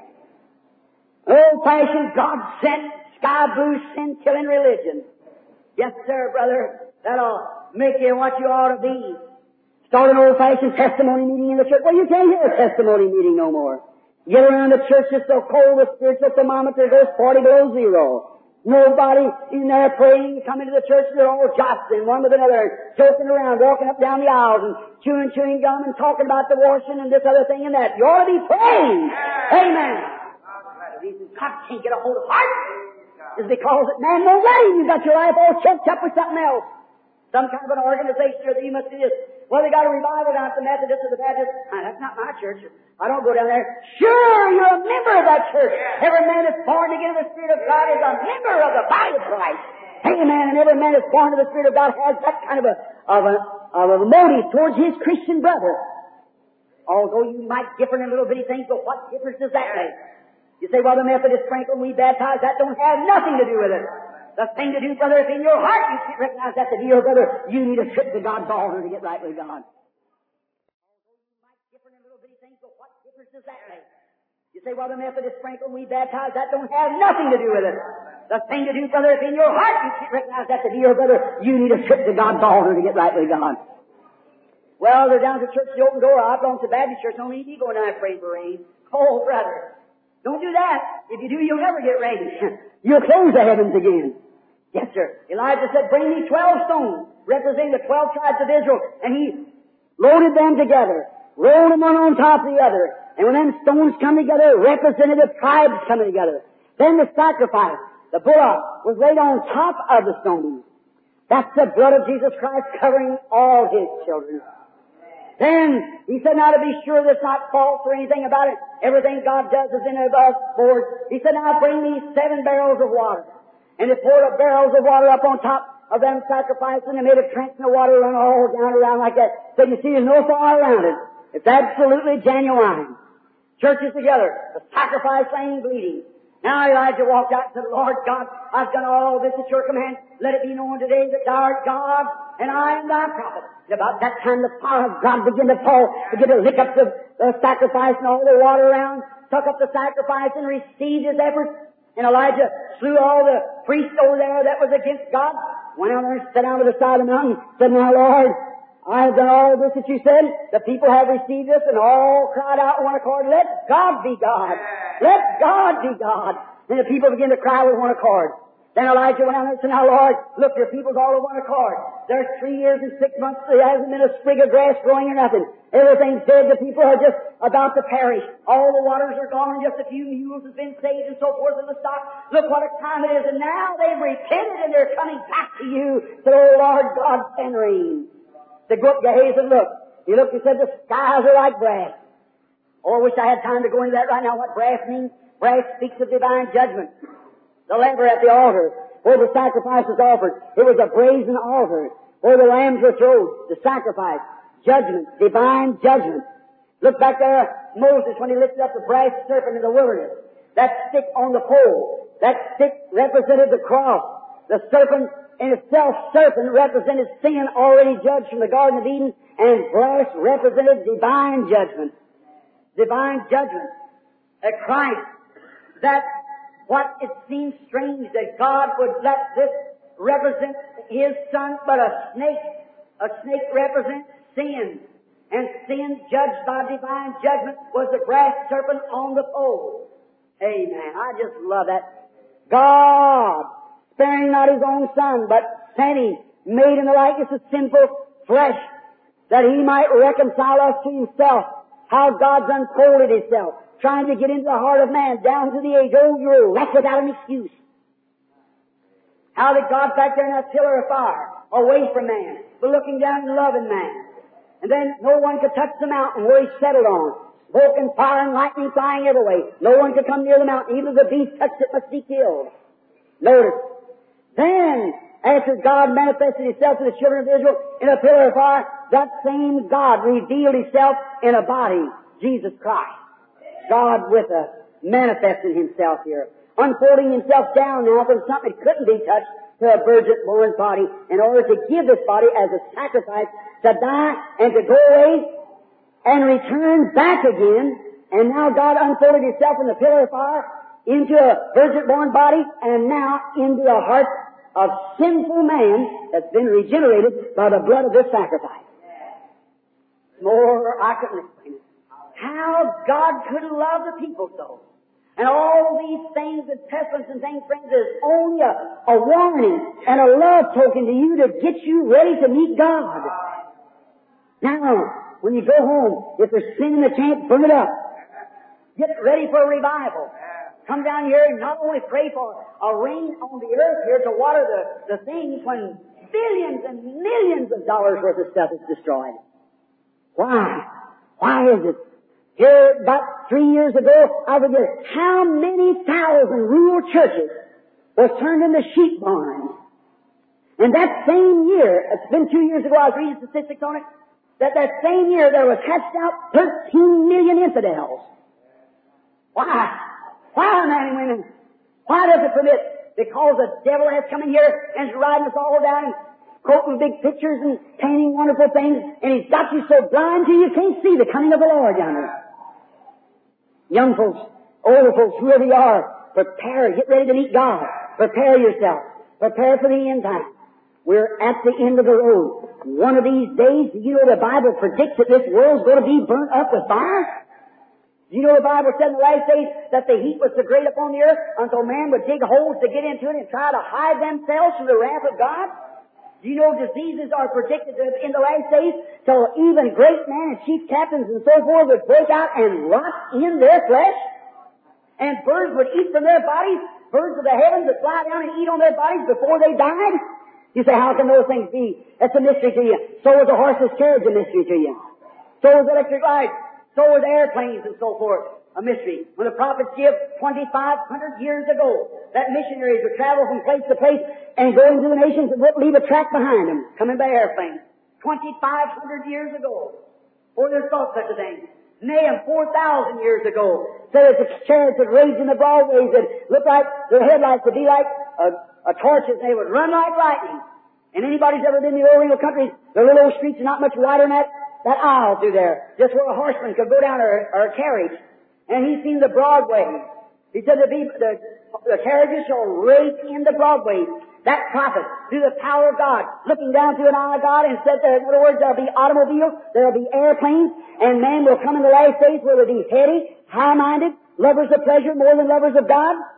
Old-fashioned, God-sent, sky-blue, sin-killing religion. Yes, sir, brother. That'll make you what you ought to be. Start an old-fashioned testimony meeting in the church. Well, you can't hear a testimony meeting no more. Get around the church, it's so cold, the spiritual thermometer goes forty below zero. Nobody in there praying, come into the church, they're all jostling one with another, joking around, walking up down the aisles and chewing, chewing gum and talking about the washing and this other thing and that. You ought to be praying. Amen. The reason God can't get a hold of heart is because that man won't let him. You've got your life all choked up with something else. Some kind of an organization or that you must do this. Well, they got a revival down at the Methodist or the Baptist. Ah, that's not my church. I don't go down there. Sure, you're a member of that church. Every man that's born again of the Spirit of God is a member of the body of Christ. Amen. And every man that's born of the Spirit of God has that kind of a, of a, of a motive towards his Christian brother. Although you might differ in little bitty things, but what difference does that make? You say, well, the Methodist sprinkle and we baptize, that don't have nothing to do with it. The thing to do, brother, if in your heart you recognize that to be your brother, you need a trip to God's altar to get right with God. Although you might differ in little bitty things, but what difference does that make? You say, well, the Methodist sprinkle and we baptize, that don't have nothing to do with it. The thing to do, brother, if in your heart you recognize that to be your brother, you need a trip to God's altar to get right with God. Well, they're down to church, the open door. I belong to Baptist church. Only you go down and pray for rain. Oh, brother, don't do that. If you do, you'll never get rain. You'll close the heavens again. Yes, sir. Elijah said, bring me twelve stones, representing the twelve tribes of Israel. And he loaded them together, rolled them one on top of the other. And when them stones come together, representative tribes coming together. Then the sacrifice, the bullock, was laid on top of the stones. That's the blood of Jesus Christ covering all His children. Then he said, now to be sure there's not false or anything about it, everything God does is in above board. He said, now bring me seven barrels of water. And they poured the barrels of water up on top of them sacrifices, and they made a trench and the water run all down around like that. So you see there's no fire around it. It's absolutely genuine. Churches together, the sacrifice laying bleeding. Now Elijah walked out and said, Lord God, I've done all this at your command. Let it be known today that thou art God, and I am thy prophet. And about that time the fire of God began to fall, began to lick up the, the sacrifice and all the water around, took up the sacrifice and received his efforts. And Elijah slew all the priests over there that was against God. Went out there and sat down by the side of the mountain. Said, now Lord, I have done all this that you said. The people have received this, and all cried out in one accord, let God be God. Let God be God. And the people began to cry with one accord. Then Elijah went out and said, now, Lord, look, your people's all of one accord. There's three years and six months. There hasn't been a sprig of grass growing or nothing. Everything's dead. The people are just about to perish. All the waters are gone and just a few mules have been saved and so forth in the stock. Look what a time it is. And now they've repented and they're coming back to you. Said, oh, Lord God, send rain. Said, go up Gehazi and look. He looked and said, the skies are like brass. Oh, I wish I had time to go into that right now, what brass means. Brass speaks of divine judgment. The laver at the altar, where the sacrifice was offered, it was a brazen altar, where the lambs were thrown, the sacrifice, judgment, divine judgment. Look back there, Moses, when he lifted up the brass serpent in the wilderness, that stick on the pole, that stick represented the cross. The serpent in itself, serpent, represented sin already judged from the Garden of Eden, and brass represented divine judgment. Divine judgment. At Christ, that what it seems strange that God would let this represent His Son, but a snake, a snake represents sin. And sin judged by divine judgment was the brass serpent on the pole. Amen. I just love that. God, sparing not His own Son, but sent Him, made in the likeness of sinful flesh, that He might reconcile us to Himself. How God's unfolded Himself, trying to get into the heart of man, down to the age, oh, you're left without an excuse. How that God back there in that pillar of fire, away from man, but looking down and loving man. And then no one could touch the mountain where He settled on. Smoke and fire and lightning flying every way. No one could come near the mountain. Even if the beast touched it, must be killed. Notice. Then, after God manifested Himself to the children of Israel in a pillar of fire, that same God revealed Himself in a body, Jesus Christ. God with us, manifesting Himself here, unfolding Himself down now from something that couldn't be touched to a virgin-born body in order to give this body as a sacrifice to die and to go away and return back again. And now God unfolded Himself in the pillar of fire into a virgin-born body and now into the heart of sinful man that's been regenerated by the blood of this sacrifice. More, I couldn't explain it. How God could love the people so. And all these things and pestilence and things, friends, is only a, a warning and a love token to you to get you ready to meet God. Now, when you go home, if there's sin in the tank, burn it up. Get it ready for a revival. Come down here and not only pray for a rain on the earth here to water the, the things when billions and millions of dollars worth of stuff is destroyed. Why? Why is it? Here, about three years ago, I forget how many thousand rural churches was turned into sheep barns. And that same year, it's been two years ago, I was reading statistics on it, that that same year there was hatched out thirteen million infidels. Why? Why, men and women? Why does it permit? Because the devil has come in here and is riding us all down and quoting big pictures and painting wonderful things, and he's got you so blind till you can't see the coming of the Lord down there. Young folks, older folks, whoever you are, prepare, get ready to meet God. Prepare yourself. Prepare for the end time. We're at the end of the road. One of these days, you know the Bible predicts that this world's going to be burnt up with fire. You know the Bible said in the last days that the heat was so great upon the earth until man would dig holes to get into it and try to hide themselves from the wrath of God? Do you know diseases are predicted in the last days till even great men and chief captains and so forth would break out and rot in their flesh? And birds would eat from their bodies, birds of the heavens would fly down and eat on their bodies before they died? You say, how can those things be? That's a mystery to you. So is a horseless carriage a mystery to you. So is electric lights. So is airplanes and so forth. A mystery. When the prophets give twenty-five hundred years ago, that missionaries would travel from place to place and go into the nations and wouldn't leave a track behind them, coming by airplane. twenty-five hundred years ago. Or there's thought such a thing. Nahum, four thousand years ago, said that the chariots would rage in the broadways that looked like their headlights would be like a, a torches, and they would run like lightning. And anybody's ever been in the Oriental countries, the little old streets are not much wider than that, that aisle through there, just where a horseman could go down or, or a carriage. And he's seen the Broadway. He said the, the, the carriages shall race in the Broadway. That prophet, through the power of God, looking down through an eye of God, and said that, in other words, there'll be automobiles, there'll be airplanes, and man will come in the last days where they'll be heady, high-minded, lovers of pleasure more than lovers of God,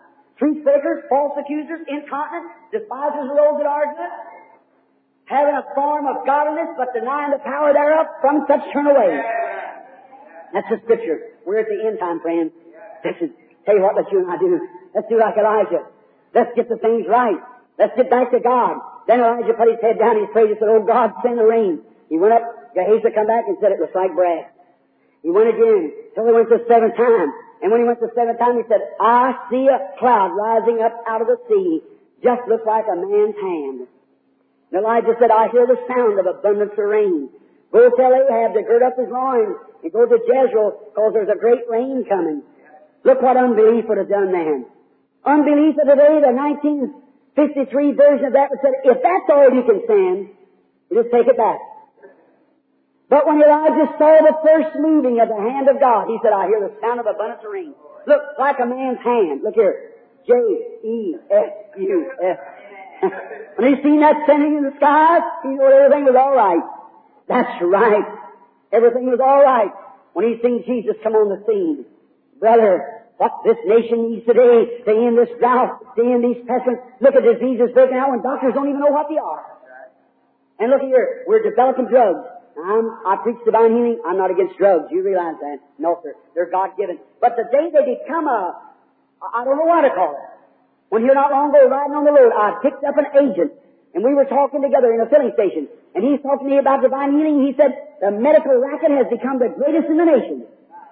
truth breakers, false accusers, incontinent, despisers of those that are good, having a form of godliness, but denying the power thereof, from such turn away. That's the Scripture. We're at the end time, friends. Listen, tell you what, let's you and I do. Let's do like Elijah. Let's get the things right. Let's get back to God. Then Elijah put his head down, he prayed, he said, "Oh God, send the rain." He went up, Gehazi come back and said it was like brass. He went again, till he went the seventh time. And when he went the seventh time, he said, "I see a cloud rising up out of the sea, just looks like a man's hand." And Elijah said, "I hear the sound of abundance of rain. Go tell Ahab to gird up his loins and go to Jezreel, because there's a great rain coming." Look what unbelief would have done then. Unbelief of today, the nineteen fifty-three version of that would say, if that's all you can stand, you just take it back. But when Elijah saw the first moving of the hand of God, he said, "I hear the sound of abundance of rain. Look, like a man's hand." Look here. J E S U S. When he seen that sending in the skies, he knew everything was all right. That's right. Everything was all right when he seen Jesus come on the scene. Brother, what this nation needs today, to end this drought, to end these pestilence. Look at diseases breaking out when doctors don't even know what they are. And look here, we're developing drugs. I'm, I preach divine healing. I'm not against drugs. You realize that? No, sir. They're God-given. But the day they become a, I don't know what to call it. When here not long ago, riding on the road, I picked up an agent, and we were talking together in a filling station. And he's talking to me about divine healing. He said, the medical racket has become the greatest in the nation.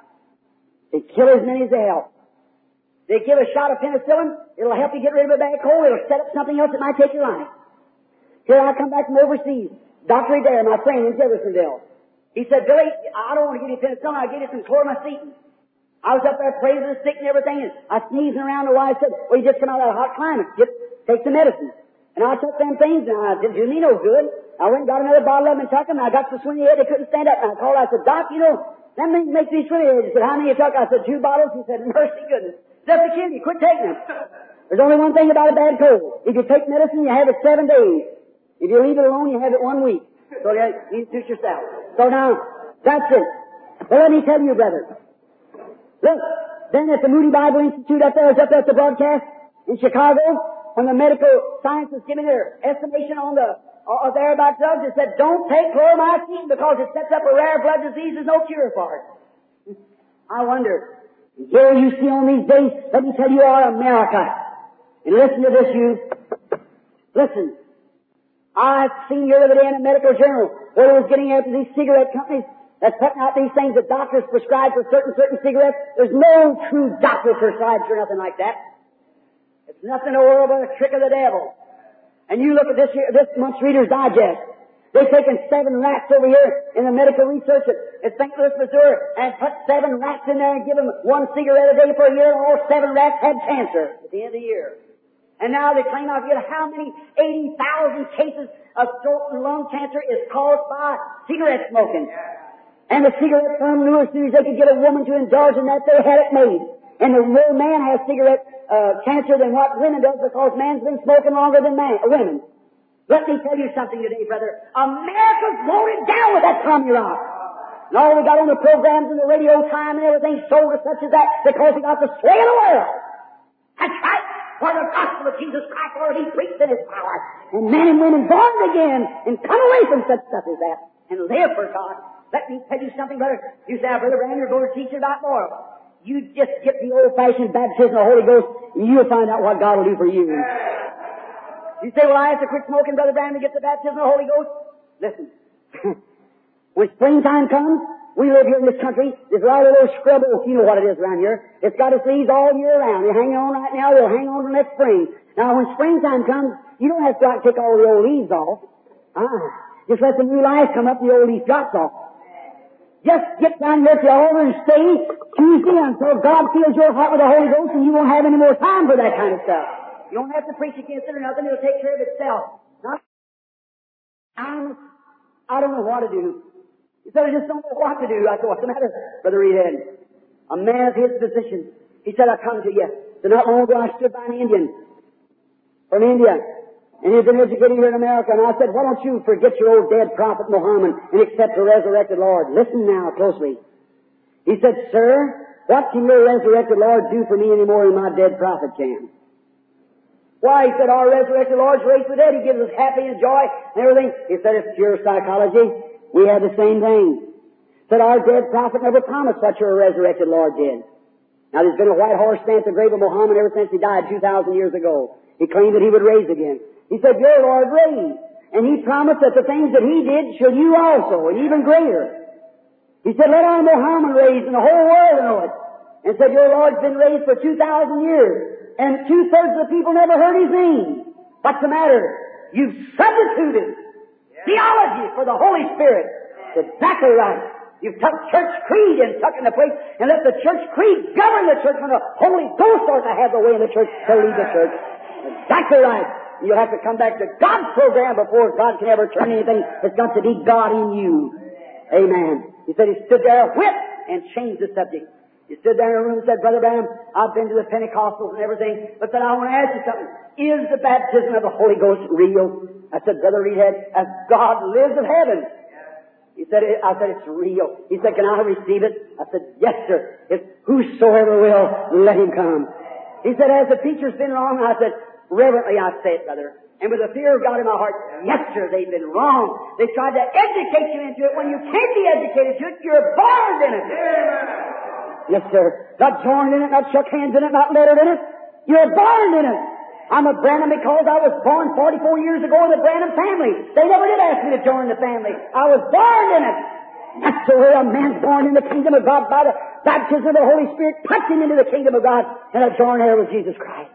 They kill as many as they help. They give a shot of penicillin. It'll help you get rid of a bad cold. It'll set up something else that might take your life. Here I come back from overseas. Doctor Adair, my friend in Jeffersonville. He said, "Billy, I don't want to give you penicillin. I'll give you some chlormacetine." I was up there praising the sick and everything, and I sneezing around. The wife said, "Well, you just come out of that hot climate. Get, take some medicine." And I took them things, and I didn't do me no good. I went and got another bottle of them and took them, and I got so swimmy head they couldn't stand up. And I called, I said, "Doc, you know, that thing makes me swimmy head." He said, "How many you took?" I said, "Two bottles." He said, "Mercy goodness. Just to kill you. Quit taking them." There's only one thing about a bad cold. If you take medicine, you have it seven days. If you leave it alone, you have it one week. So you suit yourself. So now, that's it. Well, let me tell you, brother. Look, then at the Moody Bible Institute up there, I was up there at the broadcast in Chicago, when the medical science was giving their estimation on the, uh, there about drugs, it said, "Don't take chloromazine because it sets up a rare blood disease. There's no cure for it." I wonder, here you see on these days, let me tell you, are America. And listen to this, you. Listen. I've seen here the other day in a medical journal where it was getting after these cigarette companies that's putting out these things that doctors prescribe for certain, certain cigarettes. There's no true doctor prescribes for nothing like that. It's nothing in the world but a trick of the devil. And you look at this here, this month's Reader's Digest. They've taken seven rats over here in the medical research at, at Saint Louis, Missouri, and put seven rats in there and give them one cigarette a day for a year, and all seven rats had cancer at the end of the year. And now they claim, I forget how many, eighty thousand cases of throat and lung cancer is caused by cigarette smoking. And the cigarette firm knew as soon as they could get a woman to indulge in that, they had it made. And the more man has cigarette uh, cancer than what women does, because man's been smoking longer than man, uh, women. Let me tell you something today, brother. America's loaded down with that Tommy Rock. And all we got on the programs and the radio time and everything sold us such as that because we got the sway of the world. That's right. For the gospel of Jesus Christ already preached in His power. And men and women born again and come away from such stuff as that and live for God. Let me tell you something, brother. You say, "Brother Brand, you're going to teach about moral." You just get the old-fashioned baptism of the Holy Ghost and you'll find out what God will do for you. You say, "Well, I have to quit smoking, Brother Brand, to get the baptism of the Holy Ghost." Listen. When springtime comes, we live here in this country. There's a lot of little scrub oak. You know what it is around here. It's got its leaves all year round. They're hanging on right now. They'll hang on till next spring. Now, when springtime comes, you don't have to go out and take all the old leaves off. Ah, just let the new life come up, the old leaf drops off. Just get down here at the altar and stay Tuesday until God fills your heart with the Holy Ghost, and you won't have any more time for that kind of stuff. You don't have to preach against it or nothing. It'll take care of itself. Not, I'm, I don't know what to do. He said, "I just don't know what to do." I said, "What's the matter, Brother Reedhead?" A man of his position. He said, "I come to you." So not long ago I stood by an Indian from India, and he'd been educated here in America, and I said, "Why don't you forget your old dead prophet Muhammad and accept the resurrected Lord? Listen now closely." He said, "Sir, what can your resurrected Lord do for me any more than my dead prophet can?" Why, he said, our resurrected Lord's raised the dead. He gives us happiness, joy, and everything. He said, it's pure psychology. We have the same thing. He said, our dead prophet never promised what your resurrected Lord did. Now, there's been a white horse stand at the grave of Muhammad ever since he died two thousand years ago. He claimed that he would raise again. He said, your Lord raised. And he promised that the things that he did should you also, and even greater. He said, let our Muhammad raise and the whole world know it. And said, your Lord's been raised for two thousand years. And two-thirds of the people never heard his name. What's the matter? You've substituted theology for the Holy Spirit. That's exactly right. You've took church creed and tuck in the place and let the church creed govern the church when the Holy Ghost ought to have the way in the church to lead the church. That's exactly right. You'll have to come back to God's program before God can ever turn anything. It's got to be God in you. Amen. He said he stood there, whipped, and changed the subject. He stood there in a room and said, Brother Branham, I've been to the Pentecostals and everything, but said, I want to ask you something. Is the baptism of the Holy Ghost real? I said, Brother Reedhead, as God lives in heaven. He said, I said, it's real. He said, can I receive it? I said, yes, sir. If whosoever will, let him come. He said, has the teacher's been wrong? I said, reverently I say it, brother. And with the fear of God in my heart, yes, sir, they've been wrong. They tried to educate you into it. When you can't be educated to it, you're born in it. Yes, sir. Not joined in it, not shook hands in it, not lettered in it. You're born in it. I'm a Branham because I was born forty-four years ago in the Branham family. They never did ask me to join the family. I was born in it. That's the way a man's born in the kingdom of God by the baptism of the Holy Spirit. Touch him into the kingdom of God and a joint heir with Jesus Christ.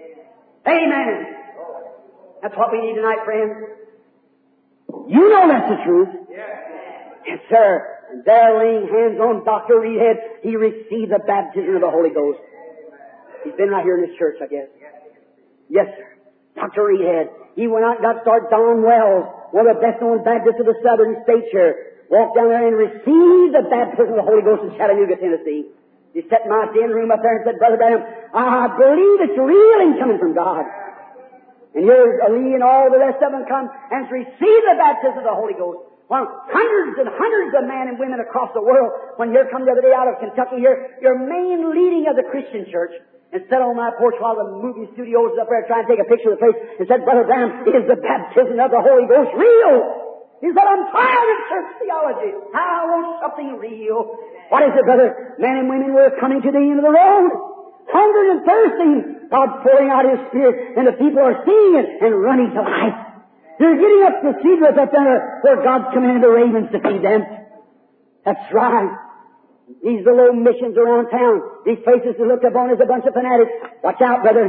Amen. That's what we need tonight, friends. You know that's the truth. Yes, sir. And there, laying hands on Doctor Reedhead, he received the baptism of the Holy Ghost. He's been right here in this church, I guess. Yes, sir. Doctor Reedhead. He went out and got started. Don Wells, one of the best-known Baptists of the Southern States here, walked down there and received the baptism of the Holy Ghost in Chattanooga, Tennessee. He sat in my den room up there and said, Brother Branham, I believe it's real and coming from God. And here's Lee and all the rest of them come and receive the baptism of the Holy Ghost. Well, hundreds and hundreds of men and women across the world, when here come the other day out of Kentucky here, your main leading of the Christian church, and sat on my porch while the movie studios was up there trying to take a picture of the place, and said, Brother Branham, is the baptism of the Holy Ghost real? He said, I'm tired of church theology. I want something real. What is it, brother? Men and women were coming to the end of the road, hungry and thirsting. God's pouring out His Spirit, and the people are seeing it and running to life. They're getting up to Cedars up there where God's commanded the ravens to feed them. That's right. These are little missions around town. These places to look upon as a bunch of fanatics. Watch out, brother.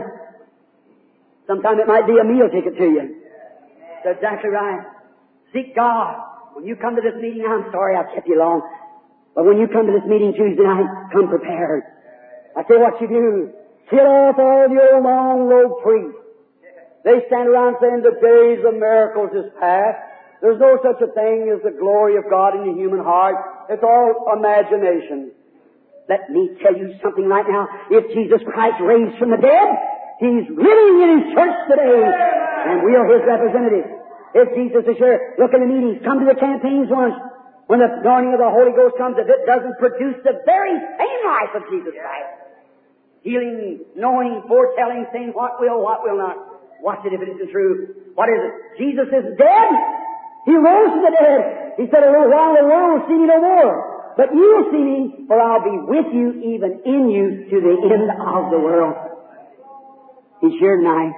Sometime it might be a meal ticket to you. That's exactly right. Seek God. When you come to this meeting, I'm sorry I've kept you long, but when you come to this meeting Tuesday night, come prepared. I tell you what you do. Kill off all your long road priests. They stand around saying the days of miracles is past. There's no such a thing as the glory of God in the human heart. It's all imagination. Let me tell you something right now. If Jesus Christ raised from the dead, He's living in His church today, and we are His representatives. If Jesus is here, look in the meetings, come to the campaigns once. When the anointing of the Holy Ghost comes, if it doesn't produce the very same life of Jesus Christ, healing, knowing, foretelling, saying what will, what will not. Watch it if it isn't true. What is it? Jesus is dead. He rose from the dead. He said, a little while the world will see me no more. But you will see me, for I'll be with you, even in you, to the end of the world. He's here tonight.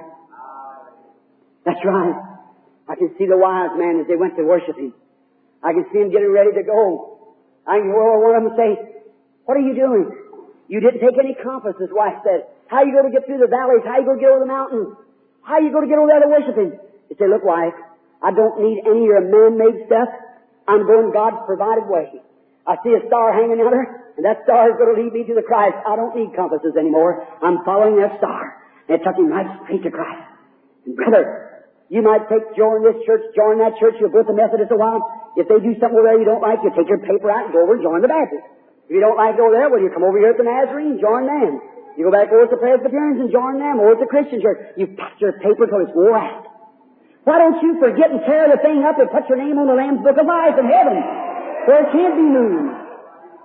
That's right. I can see the wise man as they went to worship Him. I can see him getting ready to go. I can hear one of them say, what are you doing? You didn't take any compass, his wife said. How are you going to get through the valleys? How are you going to get over the mountains? How are you going to get over there to worship Him? He said, look, wife, I don't need any of your man-made stuff. I'm going God's provided way. I see a star hanging out there, and that star is going to lead me to the Christ. I don't need compasses anymore. I'm following that star. And it took him right straight to Christ. And brother, you might take, join this church, join that church, you'll go with the Methodists a while. If they do something over there you don't like, you take your paper out and go over and join the Baptist. If you don't like it over there, well, you come over here at the Nazarene and join them. You go back over to the Presbyterians and join them, or at the Christian church. You pack your paper till it's wore out. Why don't you forget and tear the thing up and put your name on the Lamb's Book of Life in heaven, where it can't be moved?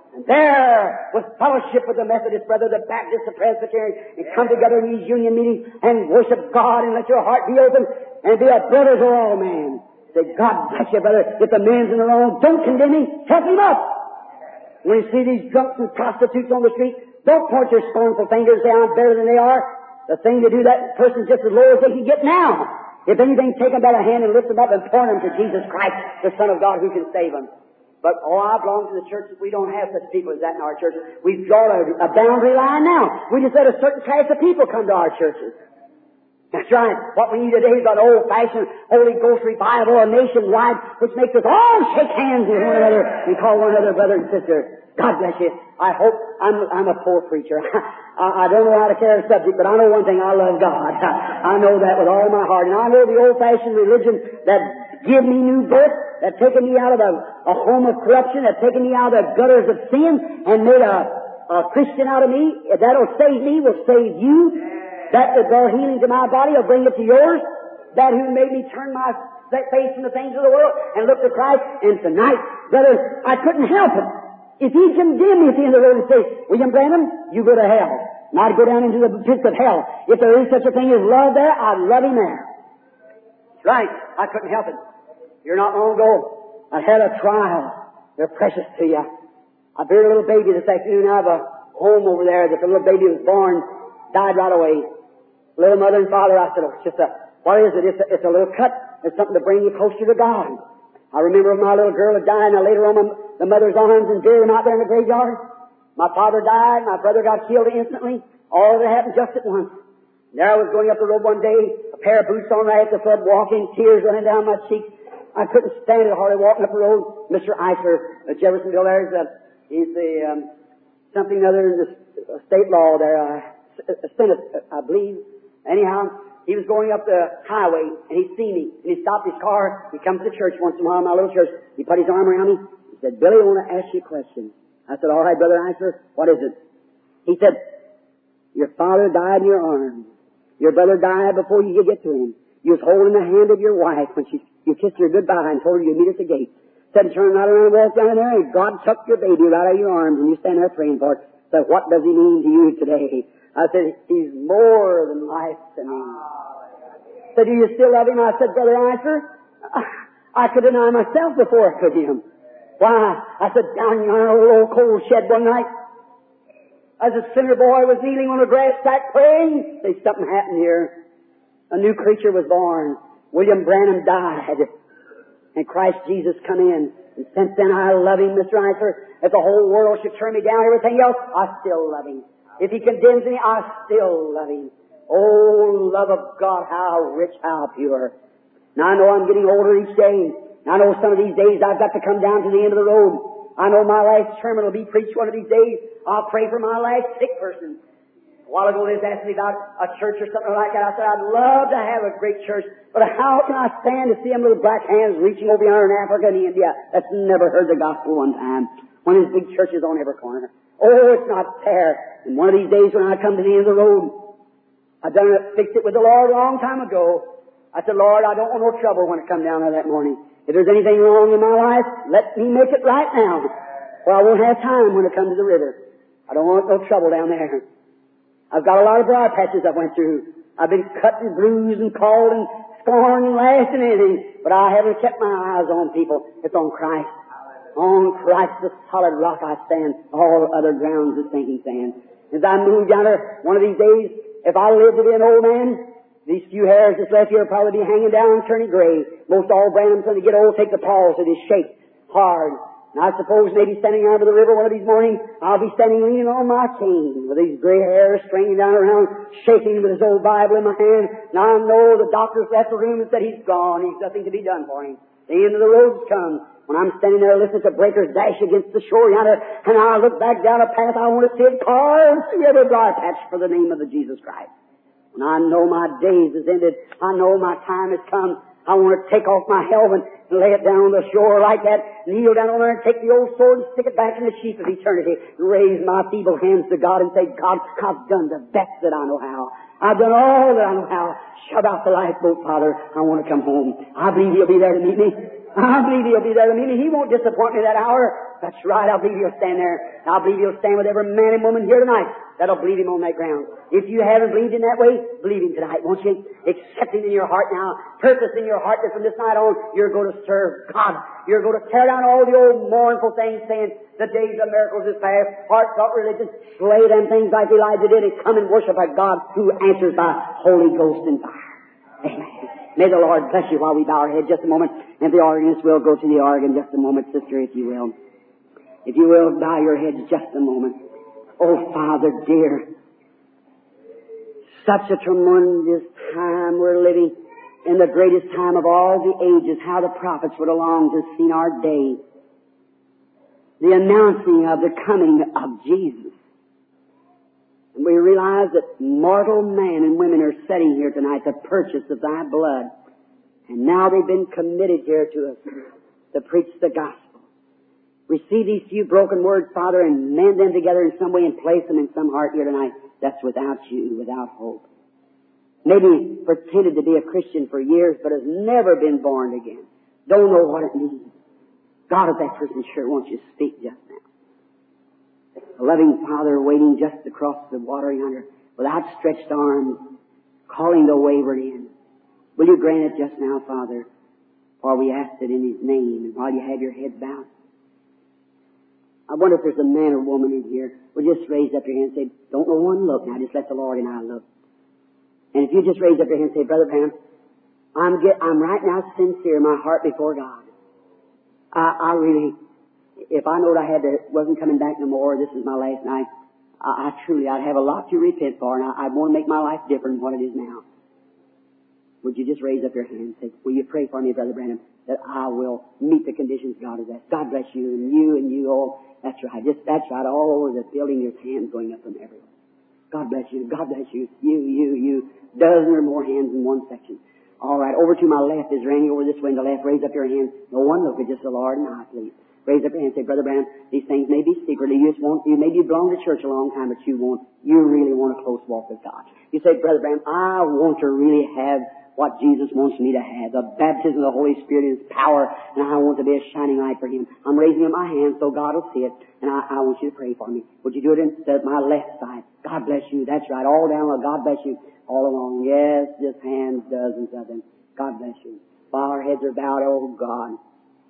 And there was fellowship with the Methodist brother, the Baptist, the Presbyterian, and come together in these union meetings and worship God and let your heart be open and be a brother to all men. Say, God bless you, brother. If the man's in the wrong, don't condemn him. Help him up. When you see these drunks and prostitutes on the street, don't point your scornful finger and say, I'm better than they are. The thing to do, that person's just as low as they can get now. If anything, take them by the hand and lift them up and point them to Jesus Christ, the Son of God, who can save them. But, oh, I belong to the church. We don't have such people as that in our church. We've drawn a, a boundary line now. We just let a certain class of people come to our churches. That's right. What we need today is an old-fashioned Holy Ghost revival, a nationwide, which makes us all shake hands with one another and call one another brother and sister. God bless you. I hope I'm, I'm a poor preacher. I, I don't know how to carry a subject, but I know one thing. I love God. I, I know that with all my heart. And I know the old-fashioned religion that give me new birth, that taken me out of a, a home of corruption, that taken me out of the gutters of sin and made a, a Christian out of me. That'll save me, will save you. That will bring healing to my body, will bring it to yours. That who made me turn my face from the things of the world and look to Christ. And tonight, brother, I couldn't help it. If he condemned me at the end of the road and say, William Branham, you go to hell. And I'd go down into the pits of hell. If there is such a thing as love there, I'd love him there. That's right. I couldn't help it. You're not long ago, I had a trial. They're precious to you. I buried a little baby this afternoon. I have a home over there that the little baby was born, died right away. Little mother and father, I said, oh, it's just a, what is it? It's a, it's a little cut. It's something to bring you closer to God. I remember my little girl had died, and I laid her on my, the mother's arms and buried him out there in the graveyard. My father died. My brother got killed instantly. All of it happened just at once. There I was going up the road one day, a pair of boots on right at the flood, walking, tears running down my cheeks. I couldn't stand it hardly walking up the road. Mister Iser, uh, Jeffersonville there, is, uh, he's the, um, something other in the uh, state law there, uh, Senate, uh, I believe. Anyhow, he was going up the highway, and he seen me, and he stopped his car. He comes to church once in a while, my little church. He put his arm around me. He said, Billy, I want to ask you a question. I said, all right, Brother Iser, what is it? He said, your father died in your arms. Your brother died before you could get to him. You was holding the hand of your wife when she, you kissed her goodbye and told her you'd meet at the gate. Said, turn right around and walk down there, and God took your baby right out of your arms, and you stand there praying for it. Said, what does he mean to you today? I said, he's more than life to me. Said, do you still love him? I said, Brother Iser, I could deny myself before I could him. Why? I said, down yonder old coal shed one night, as a sinner boy was kneeling on a grass stack praying, say, something happened here. A new creature was born. William Branham died. And Christ Jesus come in. And since then I love him, Mister Iser. If the whole world should turn me down, everything else, I still love him. If he condemns me, I still love him. Oh, love of God, how rich, how pure. Now I know I'm getting older each day. Now I know some of these days I've got to come down to the end of the road. I know my last sermon will be preached one of these days. I'll pray for my last sick person. A while ago they was asking me about a church or something like that. I said, I'd love to have a great church, but how can I stand to see them little black hands reaching over yonder in Africa and India that's never heard the gospel one time, when there's big churches on every corner? Oh, it's not fair. And one of these days when I come to the end of the road, I done it, fixed it with the Lord a long time ago. I said, Lord, I don't want no trouble when I come down there that morning. If there's anything wrong in my life, let me make it right now, or I won't have time when I come to the river. I don't want no trouble down there. I've got a lot of briar patches I went through. I've been cut and bruised and called and scorned and lashed and anything, but I haven't kept my eyes on people. It's on Christ. On Christ, the solid rock I stand. All other grounds is sinking sand. As I move down there, one of these days, if I live to be an old man, these few hairs that's left here will probably be hanging down and turning gray. Most all Branham's when they get old take the paws and they shake hard. And I suppose maybe standing out of the river one of these mornings, I'll be standing leaning on my cane with these gray hairs stringing down around, shaking with his old Bible in my hand. And I know the doctor's left the room and said he's gone. He's nothing to be done for him. The end of the road's come. When I'm standing there listening to breakers dash against the shore yonder, and I look back down a path, I want to see it carved, see every briar patch for the name of the Jesus Christ. When I know my days is ended, I know my time has come, I want to take off my helmet and lay it down on the shore like that, kneel down on there and take the old sword and stick it back in the sheath of eternity, and raise my feeble hands to God and say, God, I've done the best that I know how. I've done all that I know how. Shove out the lifeboat, Father. I want to come home. I believe He'll be there to meet me. I believe He'll be there to meet me. He won't disappoint me that hour. That's right. I believe He'll stand there. I believe He'll stand with every man and woman here tonight that'll believe Him on that ground. If you haven't believed in that way, believe Him tonight, won't you? Accept Him in your heart now. Purpose in your heart that from this night on, you're going to serve God. You're going to tear down all the old mournful things saying, the days of miracles is past, heartfelt religion, slay them things like Elijah did, and come and worship a God who answers by Holy Ghost and fire. Amen. May the Lord bless you while we bow our head just a moment. And the organist will go to the organ just a moment, sister, if you will. If you will, bow your heads just a moment. Oh, Father dear, such a tremendous time we're living, in the greatest time of all the ages, how the prophets would have longed to have seen our day. The announcing of the coming of Jesus. And we realize that mortal man and women are sitting here tonight to purchase of Thy blood. And now they've been committed here to us to preach the gospel. Receive these few broken words, Father, and mend them together in some way and place them in some heart here tonight that's without You, without hope. Maybe pretended to be a Christian for years, but has never been born again. Don't know what it means. God, if that person sure wants You to speak just now. A loving Father waiting just across the water yonder with outstretched arms, calling the wayward in. Will You grant it just now, Father, while we ask it in His name and while you have your head bowed? I wonder if there's a man or woman in here. Will you just raise up your hand and say, don't no one look now, just let the Lord and I look. And if you just raise up your hand and say, Brother Branham, I'm, get, I'm right now sincere in my heart before God. I, I really, if I knowed I had to, wasn't coming back no more, this is my last night, I, I truly, I'd have a lot to repent for, and I, I'd want to make my life different than what it is now. Would you just raise up your hand and say, will you pray for me, Brother Branham, that I will meet the conditions God has asked? God bless you, and you, and you all. That's right. Just, that's right. All over the building, there's hands going up from everywhere. God bless you. God bless you. You, you, you. Dozen or more hands in one section. All right. Over to my left is Randy. Over this way on the left. Raise up your hand. No one look at just the Lord and I, please. Raise up your hand and say, Brother Branham, these things may be secretly. You just want, you maybe belong to church a long time, but you won't, you really want a close walk with God. You say, Brother Branham, I want to really have what Jesus wants me to have, the baptism of the Holy Spirit in His power, and I want to be a shining light for Him. I'm raising up my hand so God will see it, and I, I want you to pray for me. Would you do it instead of my left side? God bless you. That's right. All down, God bless you. All along. Yes, just hands, dozens of them. God bless you. While our heads are bowed, oh God.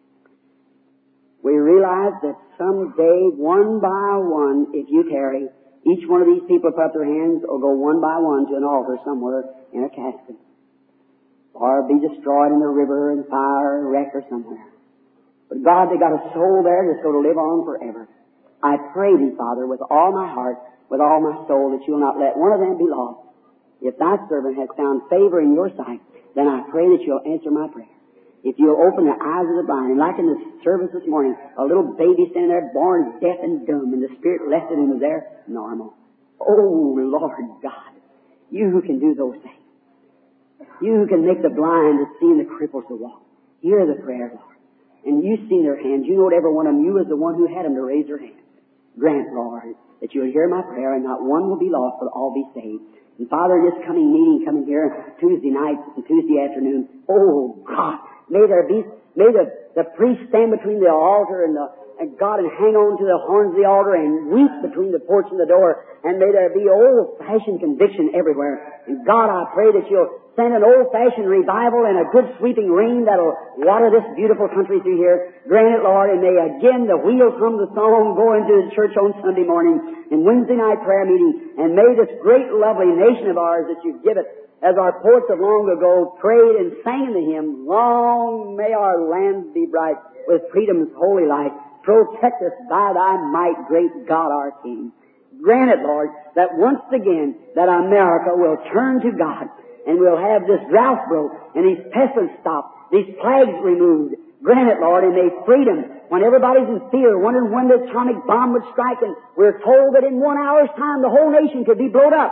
We realize that someday, one by one, if you tarry, each one of these people put up their hands or go one by one to an altar somewhere in a casket. Or be destroyed in the river and fire or wreck or somewhere. But God, they got a soul there that's going to live on forever. I pray Thee, Father, with all my heart, with all my soul, that You'll not let one of them be lost. If Thy servant has found favor in Your sight, then I pray that You'll answer my prayer. If You'll open the eyes of the blind, and like in the service this morning, a little baby standing there born deaf and dumb, and the Spirit left it and was there normal. Oh, Lord God, You who can do those things. You who can make the blind to see and the cripples to walk. Hear the prayer, Lord. And You've seen their hands. You know every one of them. You was the one who had them to raise their hands. Grant, Lord, that You'll hear my prayer and not one will be lost, but all be saved. And Father, this coming meeting, coming here Tuesday night and Tuesday afternoon, oh God, may there be, may the, the priest stand between the altar and the, and God and hang on to the horns of the altar and weep between the porch and the door. And may there be old-fashioned conviction everywhere. And God, I pray that You'll send an old-fashioned revival and a good sweeping rain that'll water this beautiful country through here. Grant it, Lord, and may again the wheels hum the song go into the church on Sunday morning and Wednesday night prayer meeting. And may this great, lovely nation of ours that You've given, as our poets of long ago prayed and sang the hymn, long may our land be bright with freedom's holy light. Protect us by Thy might, great God our King. Grant it, Lord, that once again that America will turn to God and we'll have this drought broke and these pestilence stopped, these plagues removed. Grant it, Lord, and may freedom, when everybody's in fear, wondering when the atomic bomb would strike, and we're told that in one hour's time the whole nation could be blown up.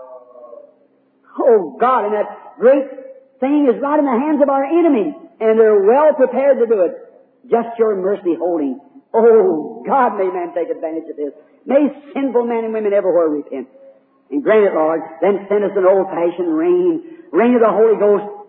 Oh, God, and that great thing is right in the hands of our enemies, and they're well prepared to do it. Just Your mercy holding. Oh, God, may man take advantage of this. May sinful men and women everywhere repent. And grant it, Lord. Then send us an old-fashioned rain, rain of the Holy Ghost,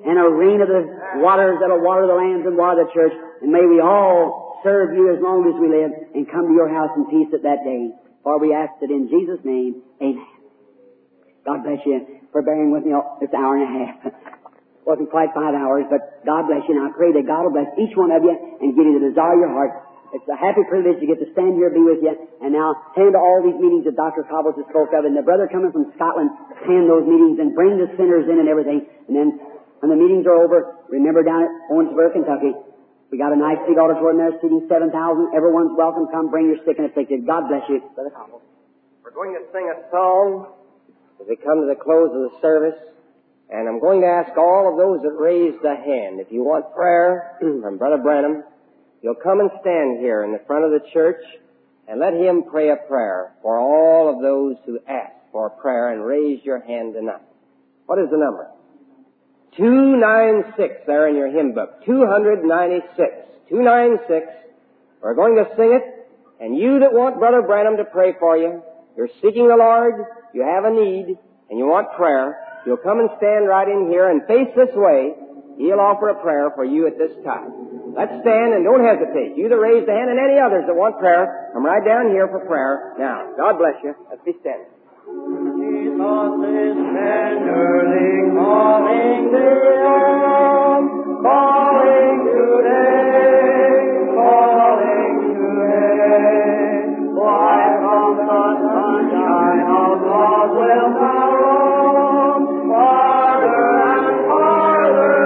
and a rain of the waters that'll water the lands and water the church. And may we all serve you as long as we live and come to your house in peace at that day. For we ask it in Jesus' name. Amen. God bless you for bearing with me all this hour and a half. Wasn't quite five hours, but God bless you. And I pray that God will bless each one of you and give you the desire of your heart. It's a happy privilege to get to stand here and be with you. And now, attend to all these meetings that Doctor Cobbles has spoke of. And the brother coming from Scotland, attend those meetings and bring the sinners in and everything. And then, when the meetings are over, remember down at Owensboro, Kentucky, we got a nice big auditorium there, seating seven thousand. Everyone's welcome. Come, bring your sick and afflicted. God bless you, Brother Cobbles. We're going to sing a song as we come to the close of the service. And I'm going to ask all of those that raised a hand, if you want prayer from Brother Branham, you'll come and stand here in the front of the church and let him pray a prayer for all of those who ask for prayer and raise your hand tonight. What is the number? two ninety-six there in your hymn book. two ninety-six. two ninety-six. We're going to sing it. And you that want Brother Branham to pray for you, you're seeking the Lord, you have a need, and you want prayer, you'll come and stand right in here and face this way. He'll offer a prayer for you at this time. Let's stand and don't hesitate. You that raised a hand and any others that want prayer, come right down here for prayer. Now, God bless you. Let's be standing. Jesus is tenderly calling thee, calling today, calling today. Why from the sunshine of love will thou roam, farther and farther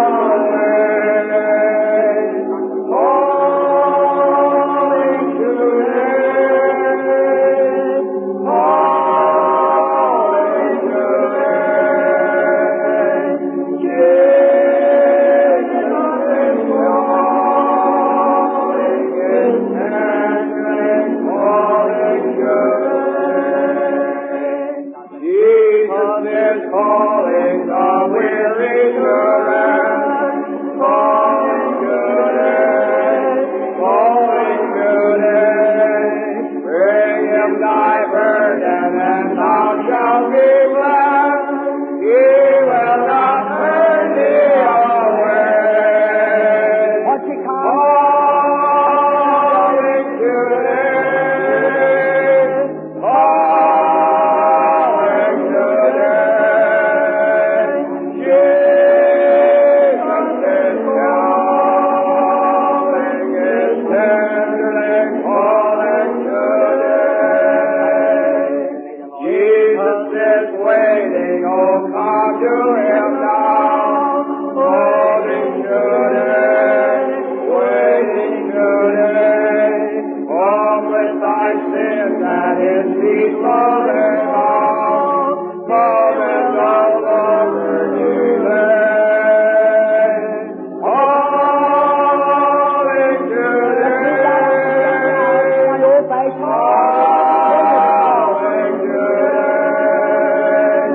away, calling today, calling today. Jesus is calling, His handmaid calling today. Jesus is calling the weary to rest, calling today, calling today. Bring Him thy burden and thou shalt be blessed. He will not turn thee away. What's he called? Calling today, calling today. Jesus is calling, His tenderly calling today. Jesus is waiting, oh come to Him now, calling today, waiting today. Come with thy sins and His peace loving arms, come and no longer delay. Calling today, calling today.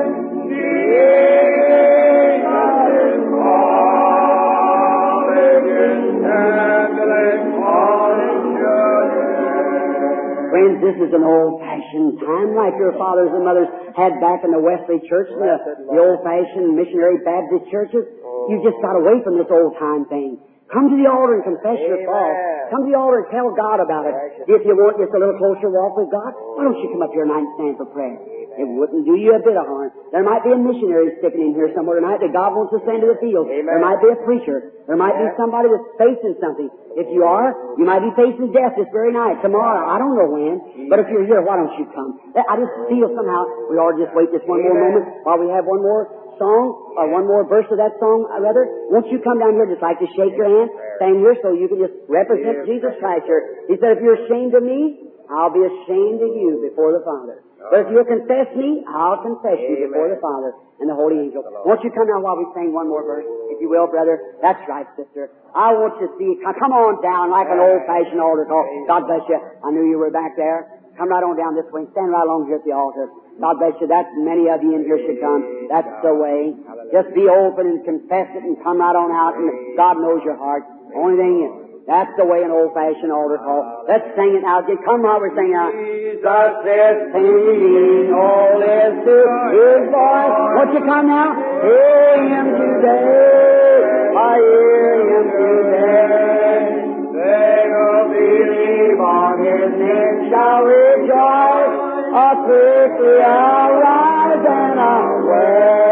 Jesus is calling, His handling calling today. Friends, this is an old-fashioned time like your fathers and mothers had back in the Wesley Church and the, the old-fashioned missionary Baptist churches. You just got away from this old-time thing. Come to the altar and confess your fault. Come to the altar and tell God about it. If you want just a little closer walk with God, why don't you come up here tonight and stand for prayer? It wouldn't do you a bit of harm. There might be a missionary sticking in here somewhere tonight that God wants to send to the field. There might be a preacher. There might be somebody that's facing something. If you are, you might be facing death this very night, tomorrow. I don't know when. But if you're here, why don't you come? I just feel somehow we ought to just wait just one more moment while we have one more song, or one more verse of that song, rather. Won't you come down here, just like to shake your hand, stand here so you can just represent Jesus Christ here. He said, if you're ashamed of me, I'll be ashamed of you before the Father. But if you'll confess me, I'll confess you before the Father and the Holy Angel. Won't you come down while we sing one more verse, if you will, brother? That's right, sister. I want you to see, come on down like an old-fashioned altar call. God bless you. I knew you were back there. Come right on down this way. Stand right along here at the altar. God bless you. That's many of you in here should come. That's the way. Just be open and confess it and come right on out. And God knows your heart. Only thing is, That's the way an old-fashioned altar call. Let's sing it now. Come on, we're singing now. Jesus is Singing all is to His voice. Won't you come now? Hear Him today. I hear Him today. They who believe on His name Shall rejoice. A quickly arise and awake.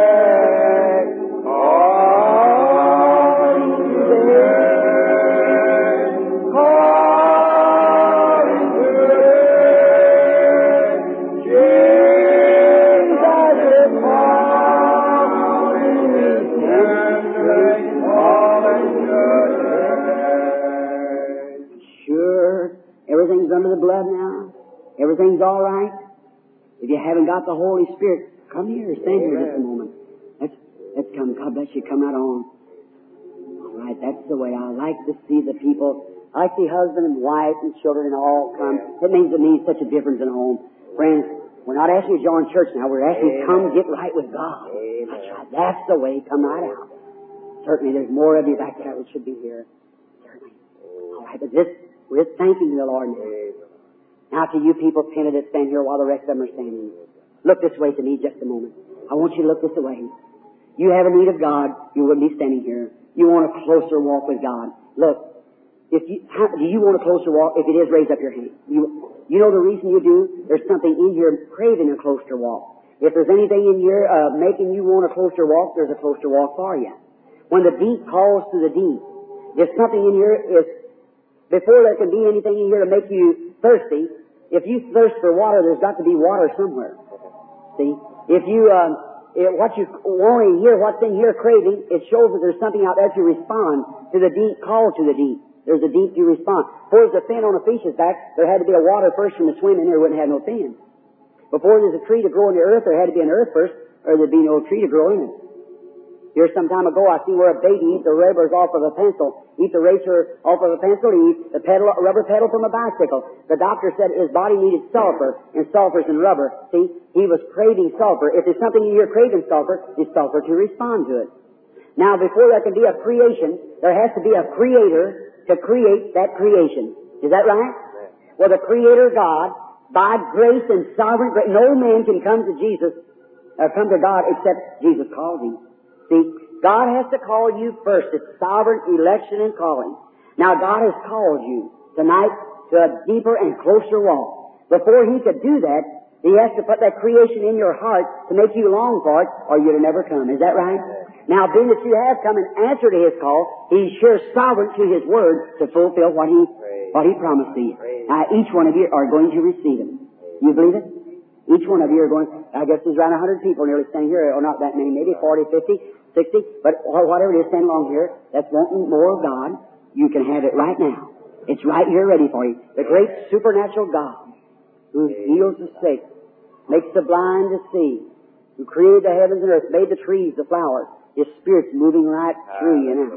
Under the blood now. Everything's all right. If you haven't got the Holy Spirit, come here. Stand here just a moment. Let's, let's come. God bless you. Come right on. All right. That's the way I like to see the people. I like to see husband and wife and children and all come. It means to me such a difference in a home. Friends, we're not asking you to join church now. We're asking you to come get right with God. That's right. That's the way. Come right out. Certainly there's more of you back there that should be here. Certainly. All right. But this, we're thanking the Lord now. Now to you people penitent that stand here while the rest of them are standing. Look this way to me just a moment. I want you to look this way. You have a need of God, you wouldn't be standing here. You want a closer walk with God. Look, if you, how, do you want a closer walk? If it is, raise up your hand. You, you know the reason you do? There's something in here craving a closer walk. If there's anything in here uh, making you want a closer walk, there's a closer walk for you. When the deep calls to the deep, if something in here is, before there can be anything in here to make you thirsty, if you thirst for water, there's got to be water somewhere. See? If you, um, if what you want to hear, what's in here craving, it shows that there's something out there to respond to the deep call to the deep. There's a deep to respond. Before there's a fin on a fish's back, there had to be a water first from the swim in there, wouldn't have no fin. Before there's a tree to grow in the earth, there had to be an earth first, or there'd be no tree to grow in it. Here some time ago, I see where a baby eats the rubbers off of a pencil, eats the eraser off of a pencil, he eats the pedal, rubber pedal from a bicycle. The doctor said his body needed sulfur, and sulfur's in rubber. See, he was craving sulfur. If there's something in here craving sulfur, it's sulfur to respond to it. Now, before there can be a creation, there has to be a creator to create that creation. Is that right? Well, the Creator God, by grace and sovereign grace, no man can come to Jesus, or come to God except Jesus calls him. See, God has to call you first. It's sovereign election and calling. Now, God has called you tonight to a deeper and closer walk. Before He could do that, He has to put that creation in your heart to make you long for it, or you'd have never come. Is that right? Now, being that you have come and answered to His call, He's sure sovereign to His word to fulfill what He what He promised to you. Now, each one of you are going to receive it. You believe it? Each one of you are going, I guess there's around a hundred people nearly standing here, or not that many, maybe forty, fifty, sixty, but whatever it is standing along here, that's wanting more of God, you can have it right now. It's right here ready for you. The great supernatural God who heals the sick, makes the blind to see, who created the heavens and earth, made the trees, the flowers. His Spirit's moving right through you now.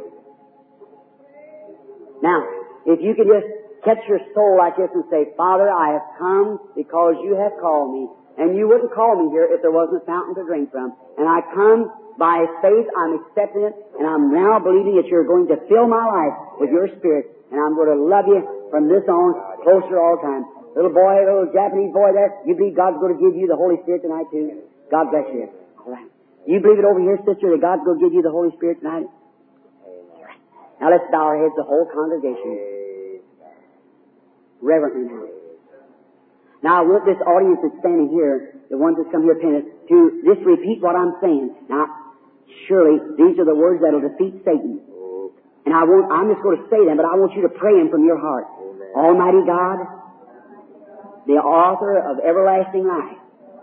Now, if you could just catch your soul like this and say, Father, I have come because you have called me. And you wouldn't call me here if there wasn't a fountain to drink from. And I come by faith, I'm accepting it, and I'm now believing that you're going to fill my life with your Spirit. And I'm going to love you from this on, closer all the time. Little boy, little Japanese boy there, you believe God's going to give you the Holy Spirit tonight too? God bless you. All right. You believe it over here, sister, that God's going to give you the Holy Spirit tonight? All right. Now let's bow our heads, the whole congregation. Reverently now. Now I want this audience that's standing here, the ones that's come here penitent, to just repeat what I'm saying. Now, surely these are the words that'll defeat Satan. And I won't, I'm just going to say them, but I want you to pray them from your heart. Almighty God, the author of everlasting life,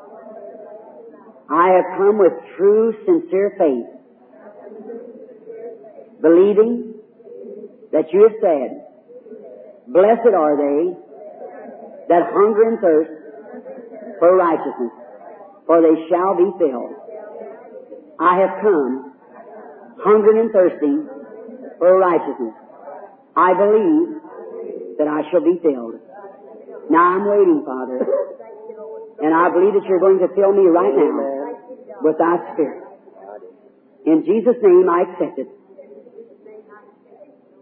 I have come with true, sincere faith, believing that you have said, blessed are they that hunger and thirst for righteousness, for they shall be filled. I have come hungering and thirsting for righteousness. I believe that I shall be filled. Now I'm waiting, Father, and I believe that you're going to fill me right now with thy Spirit. In Jesus' name I accept it. Now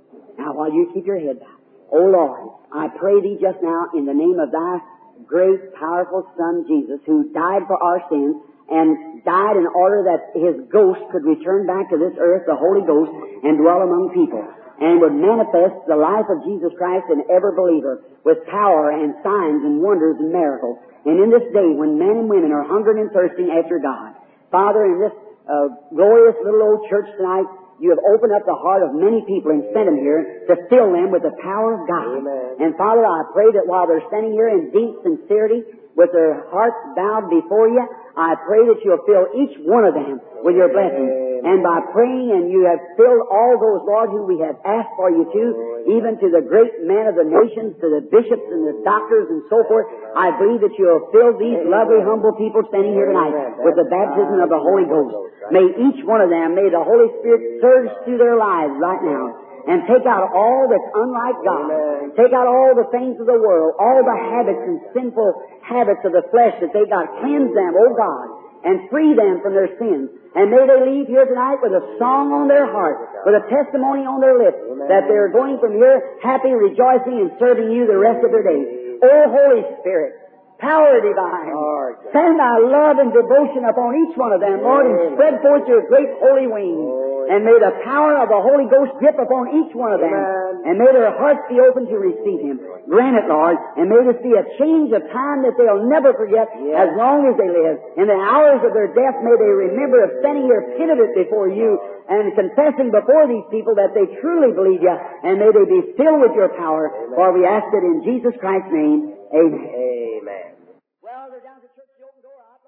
now while you keep your head down. Oh Lord, I pray Thee just now in the name of Thy great, powerful Son, Jesus, who died for our sins and died in order that His ghost could return back to this earth, the Holy Ghost, and dwell among people, and would manifest the life of Jesus Christ in every believer with power and signs and wonders and miracles. And in this day when men and women are hungering and thirsting after God, Father, in this uh, glorious little old church tonight, You have opened up the heart of many people and sent them here to fill them with the power of God. Amen. And Father, I pray that while they're standing here in deep sincerity, with their hearts bowed before You, I pray that You'll fill each one of them with Your blessings. And by praying, and You have filled all those, Lord, who we have asked for You to, even to the great men of the nations, to the bishops and the doctors and so forth, I believe that You'll fill these lovely, humble people standing here tonight with the baptism of the Holy Ghost. May each one of them, may the Holy Spirit surge through their lives right now and take out all that's unlike God. Amen. Take out all the things of the world, all the habits and sinful habits of the flesh that they got. Cleanse them, oh God, and free them from their sins. And may they leave here tonight with a song on their heart, with a testimony on their lips, that they're going from here happy, rejoicing, and serving You the rest of their days. Oh, Holy Spirit, power divine, send Thy love and devotion upon each one of them, Lord, and spread forth Your great holy wings. And may the power of the Holy Ghost grip upon each one of them. And may their hearts be open to receive Him. Grant it, Lord, and may this be a change of time that they'll never forget as long as they live. In the hours of their death, may they remember of standing here penitent before You and confessing before these people that they truly believe You, and may they be filled with Your power. For we ask it in Jesus Christ's name. Amen. Amen. Well, they're down to church, the open door.